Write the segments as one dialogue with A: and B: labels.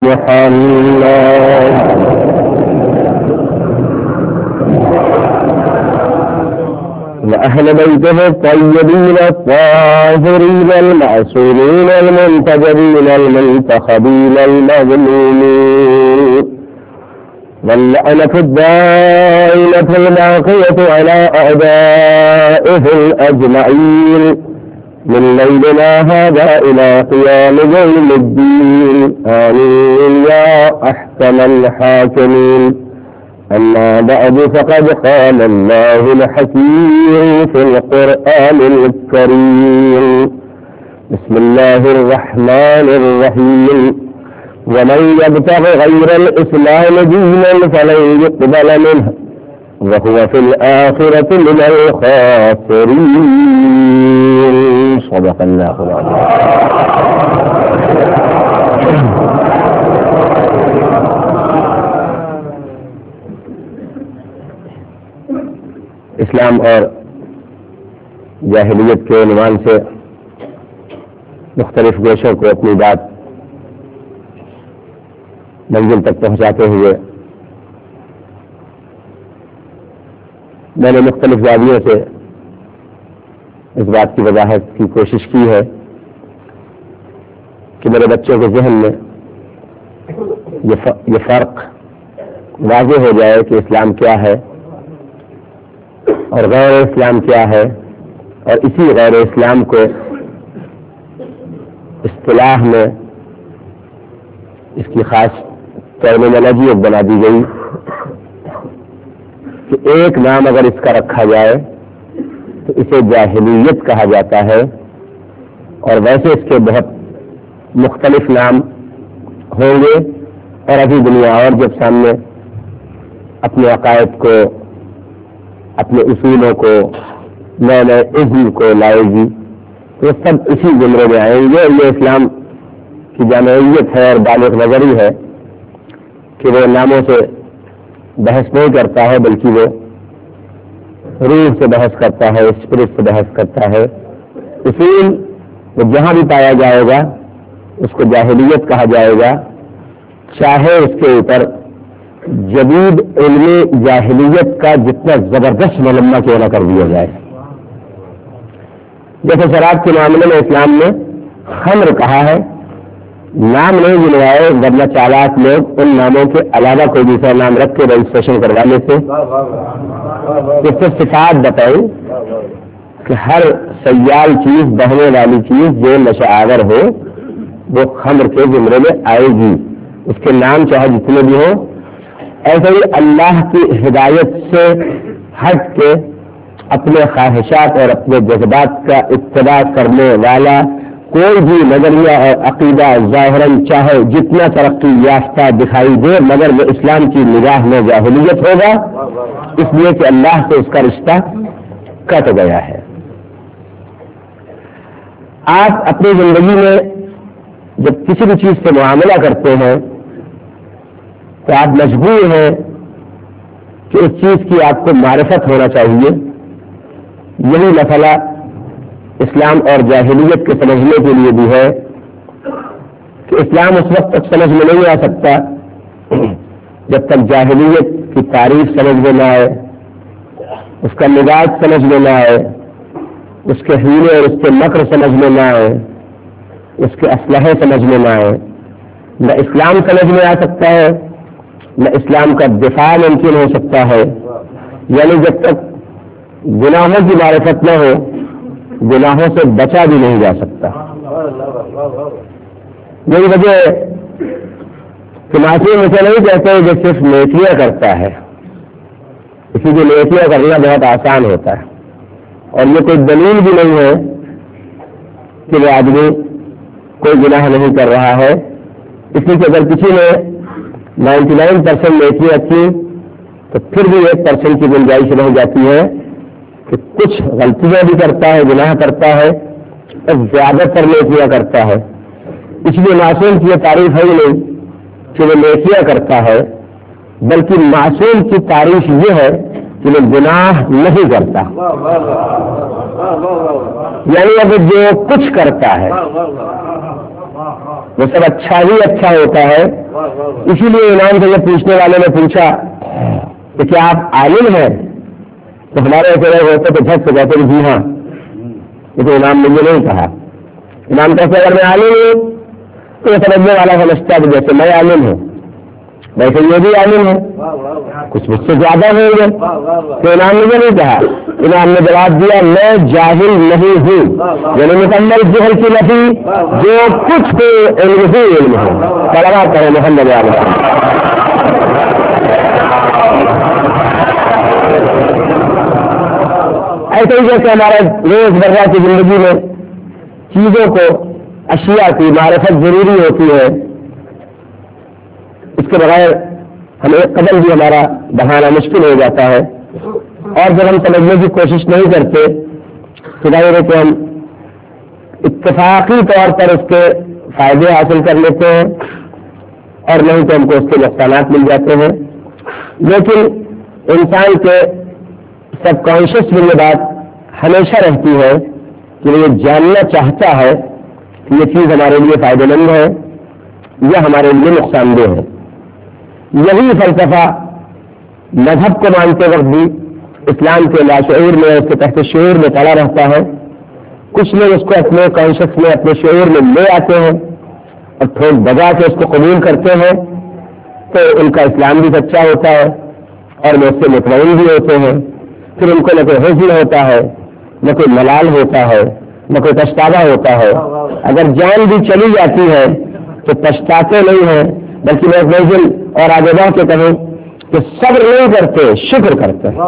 A: محمد وأهل بيته الطيبين الطاهرين المعصومين المنتجبين المنتخبين المظلومين واللعنة الدائمة الباقية على أعدائهم أجمعين من ليلنا هذا إلى قيام يوم الدين آمين يا أحكم الحاكمين. أما بعد فقد قال الله الحكيم في القرآن الكريم بسم الله الرحمن الرحيم ومن يبتغ غير الإسلام دينا فلن يقبل منه وهو في الآخرة من الخاسرين. صدق الله العظيم. اسلام اور جاہلیت کے عنوان سے مختلف گوشوں کو اپنی بات منزل تک پہنچاتے ہوئے میں نے مختلف زاویوں سے اس بات کی وضاحت کی کوشش کی ہے کہ میرے بچوں کے ذہن میں یہ فرق واضح ہو جائے کہ اسلام کیا ہے اور غیر اسلام کیا ہے، اور اسی غیر اسلام کو اصطلاح میں اس کی خاص ٹرمینالوجی بنا دی گئی کہ ایک نام اگر اس کا رکھا جائے تو اسے جاہلیت کہا جاتا ہے، اور ویسے اس کے بہت مختلف نام ہوں گے، اور ابھی دنیا اور جب سامنے اپنے عقائد کو، اپنے اصولوں کو، نئے نئے عزم کو لائے گی تو سب اسی زمرے میں آئیں گے. یہ اسلام کی جامعیت ہے اور بالغ نظری ہے کہ وہ ناموں سے بحث نہیں کرتا ہے، بلکہ وہ روح سے بحث کرتا ہے، اسپرٹ سے بحث کرتا ہے. اصول وہ جہاں بھی پایا جائے گا اس کو جاہلیت کہا جائے گا، چاہے اس کے اوپر جدید علم جاہلیت کا جتنا زبردست ملمہ کیوں نہ کر دیا جائے. جیسے شراب کے معاملے میں اسلام نے خمر کہا ہے، نام نہیں گنوائے، ورنہ چالاک لوگ ان ناموں کے علاوہ کوئی دوسرا نام رکھ کے رجسٹریشن کروا لیتے. اس سے صفات بتائی کہ ہر سیال چیز، بہنے والی چیز جو نشہ آور ہو وہ خمر کے زمرے میں آئے گی، اس کے نام چاہے جتنے بھی ہوں. ایسے ہی اللہ کی ہدایت سے ہٹ کے اپنے خواہشات اور اپنے جذبات کا اتباع کرنے والا کوئی بھی نظریہ اور عقیدہ ظاہراً چاہے جتنا ترقی یافتہ دکھائی دے، مگر وہ اسلام کی نگاہ میں جاہلیت ہوگا، اس لیے کہ اللہ سے اس کا رشتہ کٹ گیا ہے. آپ اپنی زندگی میں جب کسی بھی چیز سے معاملہ کرتے ہیں تو آپ مجبور ہیں کہ اس چیز کی آپ کو معرفت ہونا چاہیے. یہی مسئلہ اسلام اور جاہلیت کے سمجھنے کے لیے بھی ہے کہ اسلام اس وقت تک سمجھ میں نہیں آ سکتا جب تک جاہلیت کی تعریف سمجھ میں نہ آئے، اس کا مزاج سمجھ میں نہ آئے، اس کے حیلے اور اس کے مکر سمجھ میں نہ آئے، اس کے اسلحے سمجھ میں نہ آئے. نہ اسلام سمجھ میں آ سکتا ہے، نہ اسلام کا دفاع ممکن ہو سکتا ہے. یعنی جب تک گناہوں کی معرفت نہ ہو، گناہوں سے بچا بھی نہیں جا سکتا. یہی وجہ کہ معصوم اسے نہیں کہتے جو صرف نیکیاں کرتا ہے، اسی کو نیکیاں کرنا بہت آسان ہوتا ہے، اور یہ کوئی دلیل بھی نہیں ہے کہ وہ آدمی کوئی گناہ نہیں کر رہا ہے. اس لیے کہ اگر کسی نے 99% نیکیاں کی تو پھر بھی 1% کی گنجائش رہ جاتی ہے کہ کچھ غلطیاں بھی کرتا ہے، گناہ کرتا ہے، اور زیادہ تر نیکیاں کرتا ہے. اس لیے معصوم کی یہ تعریف ہے ہی نہیں کہ وہ نیکیاں کرتا ہے، بلکہ معصوم کی تعریف یہ ہے کہ وہ گناہ نہیں کرتا. یعنی اب جو کچھ کرتا ہے وہ سب اچھا ہی اچھا ہوتا ہے. اسی لیے امام سے یہ پوچھنے والے نے پوچھا کہ کیا آپ عالم ہیں؟ تو ہمارے ایسے لوگ ہوتے تو جھٹ سے کہتے ہیں جی ہاں. لیکن امام نے یہ نہیں کہا. امام کہتے اگر میں عالم ہوں تو یہ سمجھنے والا سمجھتا ہے کہ جیسے میں عالم ہوں ویسے یہ بھی عالم ہے, کچھ مجھ سے زیادہ ہوں گے. تو امام نے یہ نہیں کہا. امام نے جواب دیا میں جاہل نہیں ہوں, یعنی مکمل جہل کی نفی, جو کچھ کو علم ہی علم ہے. صلوات کریں محمد علیہ. ایسے ہی جیسے ہمارے روز مرہ کی زندگی میں چیزوں کو اشیاء کی معرفت ضروری ہوتی ہے, اس کے بغیر ہم ایک قدم بھی ہمارا بڑھانا مشکل ہو جاتا ہے. اور جب ہم سمجھنے کی کوشش نہیں کرتے تو ظاہر ہے کہ ہم اتفاقی طور پر اس کے فائدے حاصل کر لیتے ہیں اور نہیں تو ہم کو اس کے نقصانات مل جاتے ہیں. لیکن انسان کے سب کانشیس میں یہ بات ہمیشہ رہتی ہے کہ وہ یہ جاننا چاہتا ہے کہ یہ چیز ہمارے لیے فائدہ مند ہے یا ہمارے لیے نقصان دہ ہے. یہی فلسفہ مذہب کو مانتے وقت بھی اسلام کے لاشعور میں, اس کے تحت شعور میں پڑا رہتا ہے. کچھ لوگ اس کو اپنے کانشیس میں, اپنے شعور میں لے آتے ہیں اور ٹھوک بجا کے اس کو قبول کرتے ہیں, تو ان کا اسلام بھی سچا ہوتا ہے اور وہ اس سے مطمئن بھی ہوتے ہیں. پھر ان کو نہ کوئی حزن ہوتا ہے, نہ کوئی ملال ہوتا ہے, نہ کوئی پچھتاوا ہوتا ہے. اگر جان بھی چلی جاتی ہے تو پچھتاتے نہیں ہیں, بلکہ میں محض اور آگے بڑھ کے کہوں کہ صبر نہیں کرتے, شکر کرتے ہیں.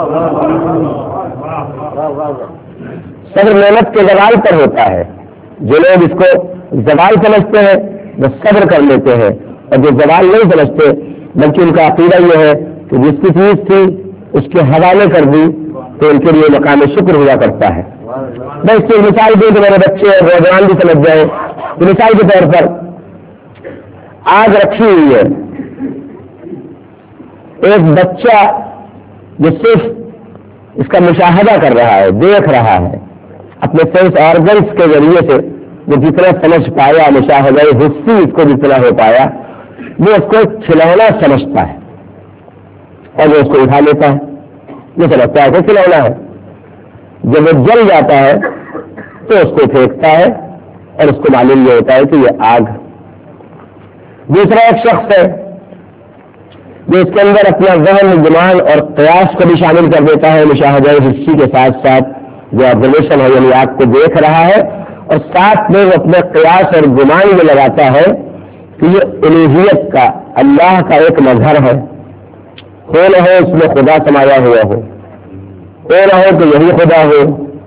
A: صبر نعمت کے زوال پر ہوتا ہے. جو لوگ اس کو زوال سمجھتے ہیں وہ صبر کر لیتے ہیں, اور جو زوال نہیں سمجھتے بلکہ ان کا عقیدہ یہ ہے کہ جس کی چیز تھی اس کے حوالے کر دی تو ان کے لیے مقام شکر ہوا کرتا ہے. میں اس کی مثال دوں تو میرے بچے اور نوجوان بھی سمجھ جائیں. مثال کے طور پر آگ رکھی ہوئی ہے, ایک بچہ جو صرف اس کا مشاہدہ کر رہا ہے, دیکھ رہا ہے, اپنے سینس آرگنس کے ذریعے سے وہ جتنا سمجھ پایا, مشاہدہ حسی اس کو جتنا ہو پایا, وہ اس کو کھلونا سمجھتا ہے اور وہ اس کو اٹھا لیتا ہے. یہ سمجھتا ہے کہ کھلونا ہے. جب وہ جل جاتا ہے تو اس کو پھینکتا ہے اور اس کو معلوم یہ ہوتا ہے کہ یہ آگ. دوسرا ایک شخص ہے جو اس کے اندر اپنا ذہن, گمان اور قیاس کو بھی شامل کر دیتا ہے مشاہدہ حسی کے ساتھ ساتھ, جو آبزرویشن ہے یعنی آگ کو دیکھ رہا ہے, اور ساتھ میں وہ اپنے قیاس اور گمان میں لگاتا ہے کہ یہ الوہیت کا, اللہ کا ایک مظہر ہے. ہو نہ ہو اس میں خدا سمایا ہوا ہو, ہو نہ ہو تو یہی خدا ہو.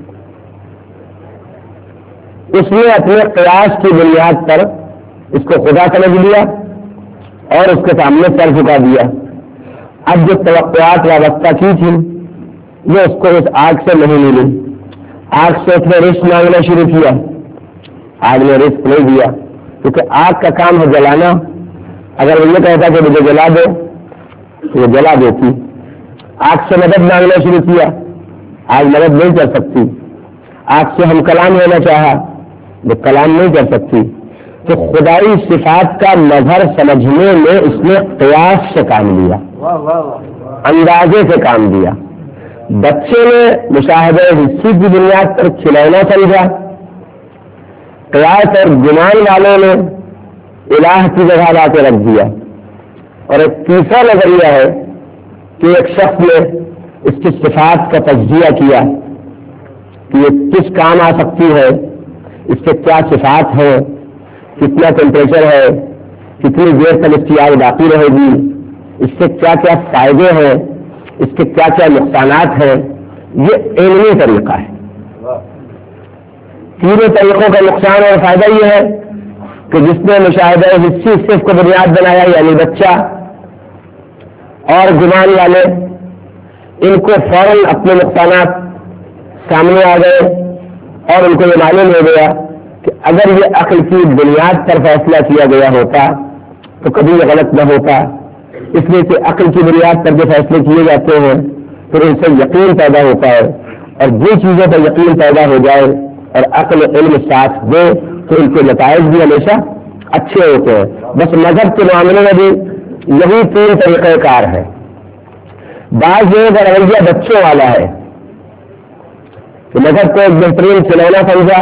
A: اس نے اپنے قیاس کی بنیاد پر اس کو خدا سمجھ لیا اور اس کے سامنے سر جھکا دیا. اب جو توقعات وابستہ کی تھی وہ اس کو اس آگ سے نہیں ملی. آگ سے اس نے رزق مانگنا شروع کیا, آگ نے رزق نہیں دیا, کیونکہ آگ کا کام ہے جلانا. اگر وہ یہ کہتا کہ مجھے جلا دو تو وہ جلا دیتی. آگ سے مدد مانگنا شروع کیا, آگ مدد نہیں کر سکتی. آگ سے ہم کلام ہونا چاہا, وہ کلام نہیں کر سکتی. تو خدائی صفات کا مظہر سمجھنے میں اس نے قیاس سے کام لیا, اندازے سے کام لیا. بچے نے مشاہدہ حسی کی بنیاد پر کھلونا سمجھا, قیاس اور گمان والوں نے الہ کی جگہ لا کے رکھ دیا. اور ایک تیسرا نظریہ ہے کہ ایک شخص نے اس کی صفات کا تجزیہ کیا کہ یہ کس کام آ سکتی ہے, اس کے کیا صفات ہیں, کتنا ٹیمپریچر ہے, کتنی دیر تک اس کی آگ باقی رہے گی, اس سے کیا کیا فائدے ہیں, اس کے کیا کیا نقصانات ہیں. یہ علمی طریقہ ہے. تینوں طریقوں کا نقصان اور فائدہ یہ ہے کہ جس نے مشاہدہ حسی صرف کو بنیاد بنایا یعنی بچہ اور گمان والے, ان کو فوراً اپنے نقصانات سامنے آ گئے اور ان کو یہ معلوم ہو گیا کہ اگر یہ عقل کی بنیاد پر فیصلہ کیا گیا ہوتا تو کبھی یہ غلط نہ ہوتا. اس لیے کہ عقل کی بنیاد پر جو فیصلے کیے جاتے ہیں پھر ان سے یقین پیدا ہوتا ہے, اور جو چیزوں پر یقین پیدا ہو جائے اور عقل علم ساتھ دے تو ان کے نتائج بھی ہمیشہ اچھے ہوتے ہیں. بس مذہب کے معاملے میں بھی یہی 3 طریقہ کار ہے. بعض لوگوں کا رویہ بچوں والا ہے کہ مذہب کو ایک بہترین کھلونا سمجھا.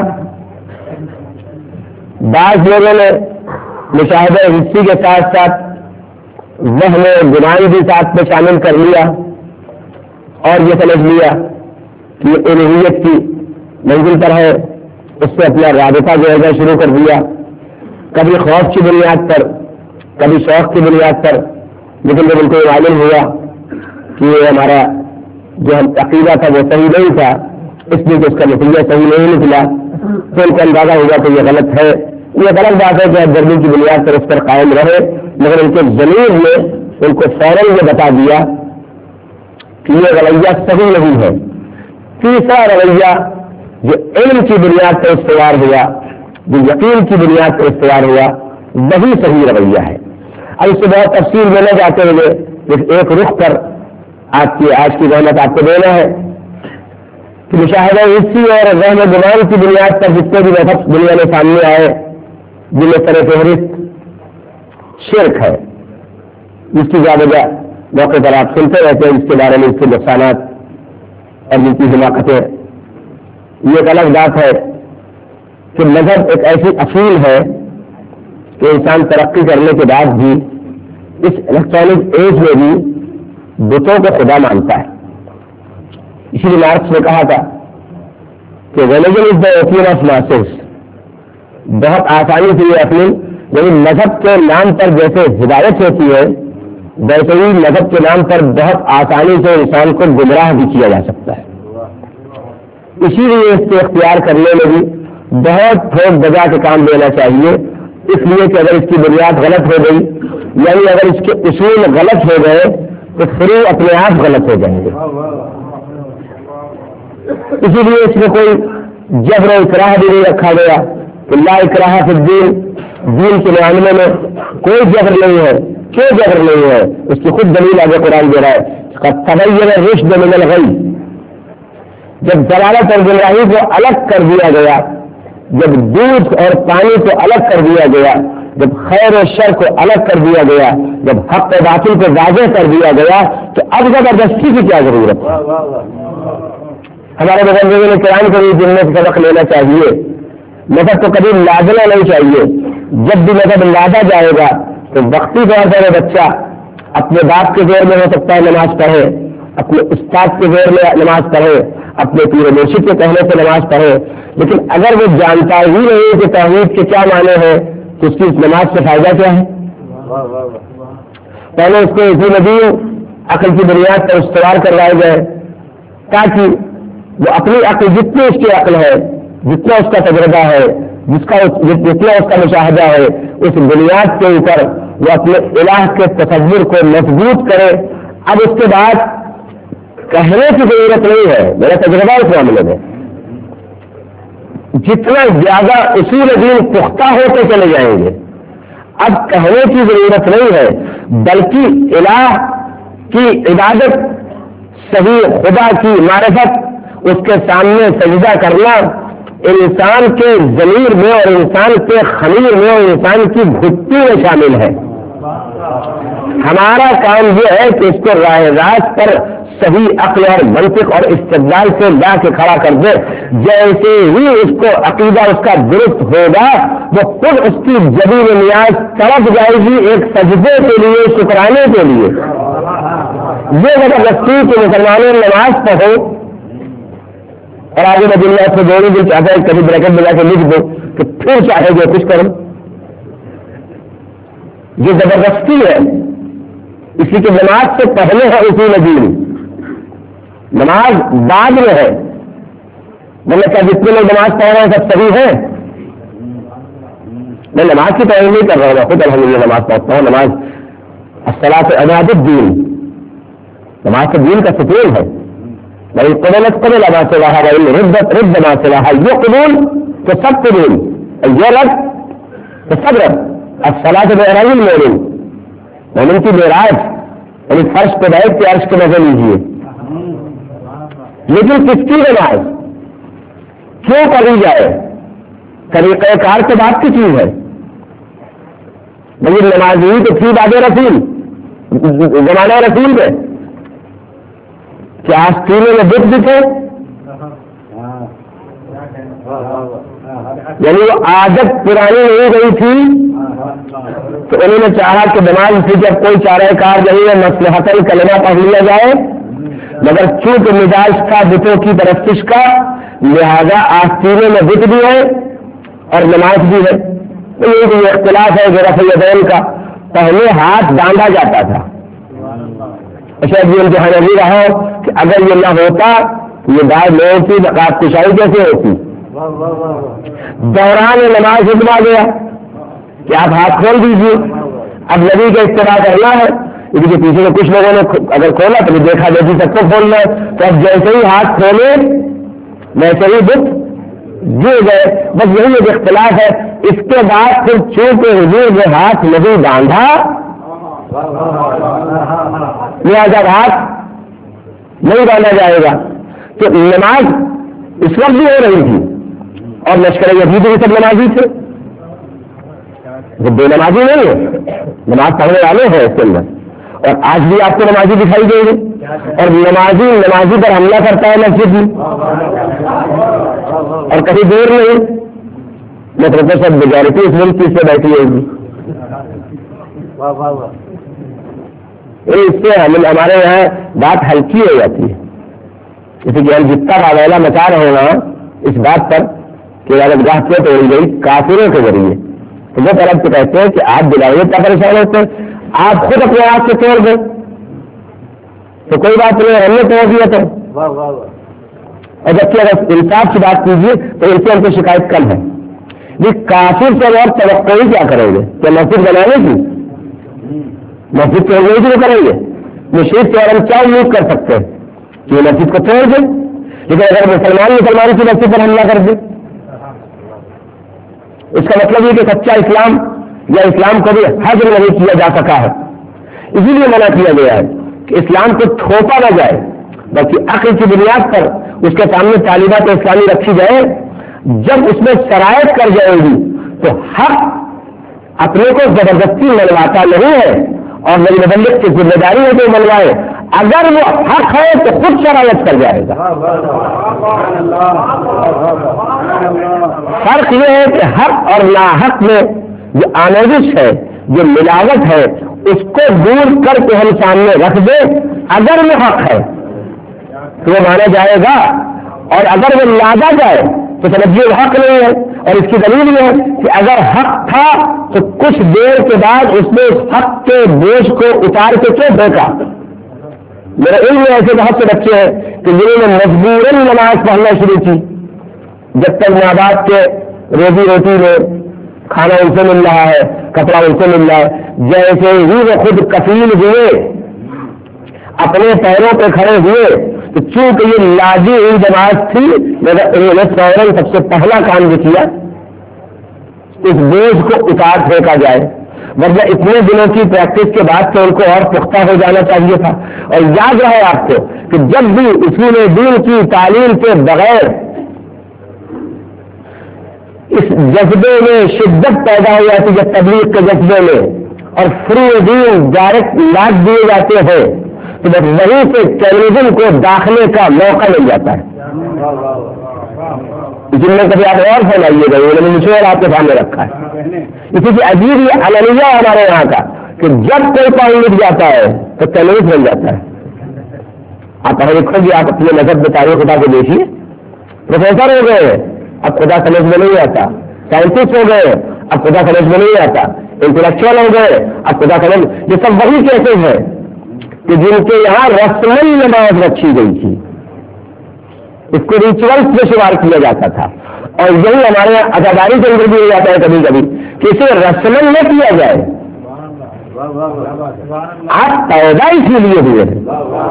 A: بعض لوگوں نے مشاہدہ حصی کے ساتھ ساتھ وہم گمان بھی ساتھ میں شامل کر لیا اور یہ سمجھ لیا کہ یہ الوہیت کی منزل پر ہے, اس سے اپنا رابطہ جو ہے شروع کر دیا, کبھی خوف کی بنیاد پر, کبھی شوق کی بنیاد پر. لیکن جب ان کو معلوم ہوا کہ یہ ہمارا جو عقیدہ تھا وہ صحیح نہیں تھا, اس لیے کہ اس کا نتیجہ صحیح نہیں نکلا, تو ان کا اندازہ ہوگا کہ یہ غلط ہے. یہ غلط بات ہے کہ آپ گرمی کی بنیاد پر اس پر قائم رہے, مگر ان کے ضمیر نے ان کو فوراً یہ بتا دیا کہ یہ رویہ صحیح نہیں ہے. تیسرا رویہ جو علم کی بنیاد پر استوار ہوا, جو یقین کی بنیاد پر استوار ہوا, وہی صحیح رویہ ہے. اب اس سے بہت تفصیل میں نہ جاتے ہوئے ایک رخ پر آپ کی آج کی رحمت آپ کو دینا ہے کہ مشاہدہ حصی اور وہم گمان کی بنیاد پر جتنے بھی مذہب دنیا میں سامنے آئے, جن میں سر فہرست شرک ہے, جس کی زیادہ موقع پر آپ سنتے رہتے ہیں, جس کے بارے میں اس کے نقصانات اور جن کی حماقتیں. یہ ایک الگ بات ہے کہ مذہب ایک ایسی اصول ہے کہ انسان ترقی کرنے کے بعد بھی اس الیکٹرانک ایج میں بھی بتوں کو خدا مانتا ہے. اسی لیے مارکس نے کہا تھا کہ religion is the opium of masses. بہت آسانی سے یہ اپنی یعنی مذہب کے نام پر جیسے ہدایت ہوتی ہے, ویسے ہی مذہب کے نام پر بہت آسانی سے انسان کو گمراہ بھی کیا جا سکتا ہے. اسی لیے اس کو اختیار کرنے میں بھی بہت ٹھوک بجا کے کام لینا چاہیے, اس لیے کہ اگر اس کی بنیاد غلط ہو گئی, یعنی اگر اس کے اصول غلط ہو گئے تو فروع اپنے آپ غلط ہو جائیں گے. اسی لیے اس میں کوئی جبر و اکراہ بھی نہیں رکھا گیا کہ لا اکراہ فی الدین, دین کے معاملے میں کوئی جبر نہیں ہے. کیوں جبر نہیں ہے؟ اس کی خود دلیل آگے قرآن دے رہا ہے. تبین الرشد من الغی, جب ضلالت اور گمراہی کو الگ کر دیا گیا, جب دودھ اور پانی کو الگ کر دیا گیا, جب خیر و شر کو الگ کر دیا گیا, جب حق و باطل کو واضح کر دیا گیا, تو اب زبردستی کی کیا ضرورت ہے؟ ہمارے بزرگوں نے قرآن کو بھی دن میں سبق لینا چاہیے. مذہب کو کبھی لادنا نہیں چاہیے. جب بھی مذہب لادا جائے گا تو وقتی طور پر بچہ اپنے باپ کے زور میں ہو سکتا ہے نماز پڑھے, اپنے استاد کے زور میں نماز پڑھے, اپنے پیر مرشد کے کہنے سے نماز پڑھے, لیکن اگر وہ جانتا ہی نہیں کہ توحید کے کیا معنی ہے تو اس کی نماز سے فائدہ کیا ہے؟ پہلے اس کو اسی ندیم عقل کی بنیاد پر استوار کروائے گئے تاکہ وہ اپنی عقل, جتنی اس کی عقل ہے, جتنا اس کا تجربہ ہے, جتنا اس کا مشاہدہ ہے, اس بنیاد کے اوپر وہ اپنے الہ کے تصور کو مضبوط کرے. اب اس کے بعد کہنے کی ضرورت نہیں ہے. میرا تجربہ اس معاملے میں جتنا زیادہ اصول دین پختہ ہوتے چلے جائیں گے, اب کہنے کی ضرورت نہیں ہے, بلکہ الہ کی عبادت, صحیح خدا کی معرفت, اس کے سامنے سجدہ کرنا انسان کے ضمیر میں اور انسان کے خمیر میں اور انسان کی گھٹی میں شامل ہے. ہمارا کام یہ ہے کہ اس کو راہ راست پر صحیح عقل اور منطق اور استدلال سے لا کے کھڑا کر دے. جیسے ہی اس کو عقیدہ اس کا درست ہوگا, وہ خود اس کی جدید نیاز تڑپ جائے گی ایک سجدے کے لیے, شکرانے کے لیے. یہ زبردستی کہ مسلمانوں نماز پڑھو اور آگے میں دنیا سے دونوں دن چاہتا ہے کبھی بریکٹ میں جا کے لکھ دو کہ پھر چاہے جو کچھ کرو, یہ زبردستی ہے. اسی کے نماز سے پہلے ہے اصول دین, نماز بعد میں ہے. مطلب کیا جتنے لوگ نماز پڑھ رہے ہیں سب صحیح ہے؟ میں نماز کی تعریف نہیں کر رہا ہوں, میں خود الحمدللہ نماز پڑھتا ہوں. نماز الصلاۃ عماد الدین, نماز تو دین کا ستون ہے. بھائی قبلت قبل ما صلاح ردت رد ما صلاح, یہ قبول تو سب قبول, یہ رد تو سب رد. الصلاۃ معراج المومن, مومن کی معراج یعنی فرش پہ بیٹھ کے عرش کے مزے لیجیے. لیکن کس کی نماز کیوں پڑھی جائے؟ طریقہ کار سے بات کی چیز ہے. لیکن نماز ہی تو تھی بعد رسول زمانہ رسول پہ، کیا آستینوں میں بت بھی تھے؟ یعنی وہ عادت پرانی نہیں گئی تھی، تو انہوں نے چاہا کہ نماز سے جب کوئی چارہ کار نہیں ہے مصلحتاً کلمہ پڑھ لیا جائے، مگر چونکہ مزاج تھا بتوں کی پرستش کا، لہذا آستینوں میں بت بھی ہے اور نماز بھی ہے۔ تو یہ اختلاف ہے رفع الیدین کا، پہلے ہاتھ باندھا جاتا تھا، شاید یہ امتحان ابھی رہا کہ اگر یہ نہ ہوتا یہ بعض لوگوں کی بقات کشائی کیسے ہوتی؟ دوران نماز حکما گیا کہ آپ ہاتھ کھول دیجیے، اب نبی کا اتباع کرنا ہے، اس کے پیچھے کچھ لوگوں نے اگر کھولا تو دیکھا جیسے سب کو کھولنا ہے، تو اب جیسے ہی ہاتھ کھولے ویسے ہی بت گر گئے، بس یہی ایک اختلاف ہے۔ اس کے بعد پھر چونکہ حضور نے ہاتھ نہیں باندھا لہٰذا ہاتھ نہیں باندھا جائے گا، تو نماز اس وقت بھی ہو رہی تھی اور لشکر یزید بھی سب نمازی تھے، وہ بے نمازی نہیں ہے، نماز پڑھنے والے ہیں اس کے اندر، اور آج بھی آپ کو نمازی دکھائی دیں گے، اور نمازی پر حملہ کرتا ہے مسجد میں، اور کبھی دور نہیں مطلب سب میجورٹی اس ملک کی سے بیٹھی ہوگی، اس سے ہمارے یہاں بات ہلکی ہو جاتی ہے، جیسے کہ ہم جتنا واویلا مچا رہے ہیں اس بات پر کہ عبادتگاہ کیوں توڑی گئی کافروں کے ذریعے، تو وہ طرف سے کہتے ہیں کہ آپ دلاویے کیا پریشان ہوتے ہیں، آپ خود اپنے ہاتھ سے توڑ دیں تو کوئی بات نہیں، ہم نے توڑ دیا تو، اور جبکہ اگر انصاف کی بات کیجیے تو ان سے ہم کو شکایت کم ہے، یہ کافر سے اور توقع ہی کیا کریں گے؟ کیا مسجد بنانے کی مسجد توڑنے کی وہ کریں گے؟ مشرک سے اور ہم کیا امید کر سکتے ہیں کہ مسجد کو توڑ دیں، لیکن اگر مسلمان کی مسجد پر حملہ کر دیں اس کا مطلب یہ کہ سچا اسلام یا اسلام کو بھی حجم نہیں کیا جا سکا ہے، اسی لیے منع کیا گیا ہے کہ اسلام کو تھوپا نہ جائے، بلکہ عقل کی بنیاد پر اس کے سامنے تعلیمات اسلامی رکھی جائے، جب اس میں شرائط کر جائے گی تو حق اپنے کو زبردستی منواتا نہیں ہے، اور میری مبلغ کی ذمہ داری ہے کہ منوائے، اگر وہ حق ہے تو خود شرائط کر جائے گا۔ فرق یہ ہے کہ حق اور ناحق میں جو آمیزش ہے، جو ملاوٹ ہے، اس کو دور کر کے ہم سامنے رکھ دیں، اگر وہ حق ہے تو وہ مانا جائے گا، اور اگر وہ لادا جائے تو سمجھیے وہ حق نہیں ہے، اور اس کی دلیل یہ ہے کہ اگر حق تھا تو کچھ دیر کے بعد اس نے اس حق کے بوجھ کو اتار کے کیوں پھینکا؟ میرا علم میں ایسے بہت سے بچے ہیں کہ جنہوں نے مجبوراً نماز پڑھنا شروع کی، جب تک ماں باپ کے روزی روٹی میں کھانا ان سے مل رہا ہے، کپڑا ان سے مل رہا ہے، جیسے ہی وہ خود کفیل ہوئے، اپنے پیروں پہ کھڑے ہوئے، تو چونکہ یہ لازمی ہوئی جماعت تھی، انہوں نے فوراً سب سے پہلا کام یہ کیا اس بوجھ کو اتار پھینکا جائے، ورنہ اتنے دنوں کی پریکٹس کے بعد تو ان کو اور پختہ ہو جانا چاہیے تھا۔ اور یاد رہے آپ کو کہ جب بھی اصول دین کی تعلیم کے بغیر اس جذبے میں شدت پیدا ہو جاتی ہے، تبلیغ کے جذبے میں، اور فری دین ڈائریکٹ لاٹ دیے جاتے ہیں، تو بس وہیں سے ٹیررزم کو داخلے کا موقع مل جاتا ہے۔ جن میں کبھی آپ اور پھیلائیے گئے، انہوں نے مجھے اور آپ کے سامنے رکھا ہے، اسی کی عجیب یہ علمیہ ہمارے یہاں کا کہ جب کوئی پانی لکھ جاتا ہے تو ٹیررزم بن جاتا ہے۔ آپ پڑھے لکھو گے، آپ اپنے مذہب میں تاریخ خدا کو دیکھیے، پروفیسر ہو گئے اب خدا سمجھ میں نہیں آتا، سائنٹسٹ ہو گئے اب خدا سمجھ میں نہیں آتا، انٹلیکچوئل ہو گئے اب خدا سمجھ، یہ سب وہی کیسز ہیں کہ جن کے یہاں رسمی نماز رکھی گئی تھی، اس کو ریچولس میں شمار کیا جاتا تھا، اور یہی ہمارے یہاں اداداری کے اندر بھی ہو جاتا ہے کبھی کبھی کہ اسے رسمن نہ کیا جائے، آپ پیدا اسی لیے ہوئے ہیں،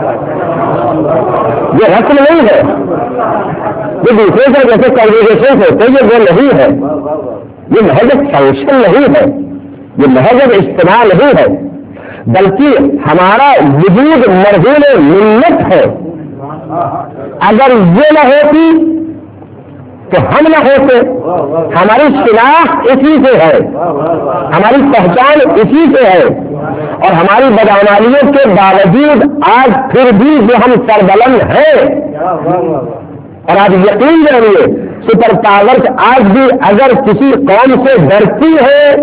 A: یہ رسم نہیں ہے، یہ دوسرے سے جیسے کانگریگیشن ہوتے ہیں وہ نہیں ہے، یہ محض فنکشن نہیں ہے، یہ محض اجتماع نہیں ہے، بلکہ ہمارا وجود مرہون منت ہے۔ اگر یہ نہ ہوتی تو ہم نہ ہوتے. ہماری شناخت اسی سے ہے, ہماری پہچان اسی سے ہے, اور ہماری بدعنانیت کے باوجود آج پھر بھی جو ہم سربلند ہیں, اور آپ یقین جانیے سپر پاورز آج بھی اگر کسی قوم سے ڈرتی ہے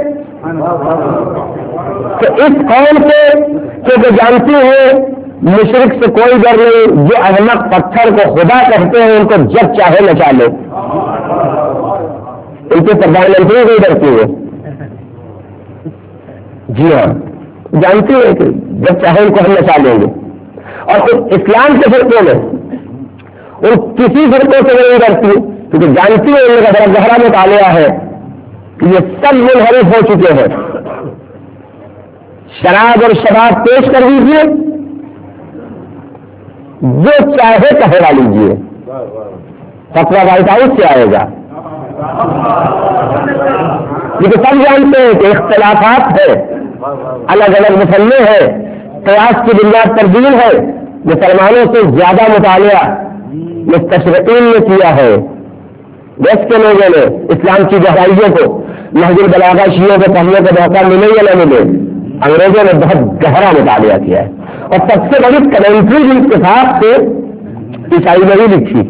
A: تو اس قوم سے کہ جانتی ہے مشرق سے کوئی ڈر نہیں, جو احمق پتھر کو خدا کہتے ہیں ان کو جب چاہے نچا لے, ان کے پردھان منتری کو ڈرتی ہے. جی ہاں, جانتی ہے کہ جب چاہے ان کو ہم نچا لیں گے. اور خود اسلام کے فرقوں میں ان کسی فرقوں سے نہیں ڈرتی, کیونکہ جانتی ہے ان کا بڑا گہرا مطالعہ ہے کہ یہ سب منحرف ہو چکے ہیں. شراب اور شباب پیش کر دیجیے, جو چاہے کہوا لیجیے, فتویٰ وائٹ ہاؤس سے آئے گا. لیکن سب جانتے ہیں کہ اختلافات ہے, الگ الگ مسئلے ہیں, قیاس کی بنیاد پر دین ہے. مسلمانوں سے زیادہ مطالعہ مستشرقین نے کیا ہے, ویسٹ کے لوگوں نے اسلام کی گہرائیوں کو, نہج البلاغہ شیعوں کو پڑھنے کا موقع ملے یا نہ ملے, انگریزوں نے بہت گہرا مطالعہ کیا ہے. اور سب سے بڑی کمنٹری جن کے ساتھ سے عیسائی نے ہی لکھی,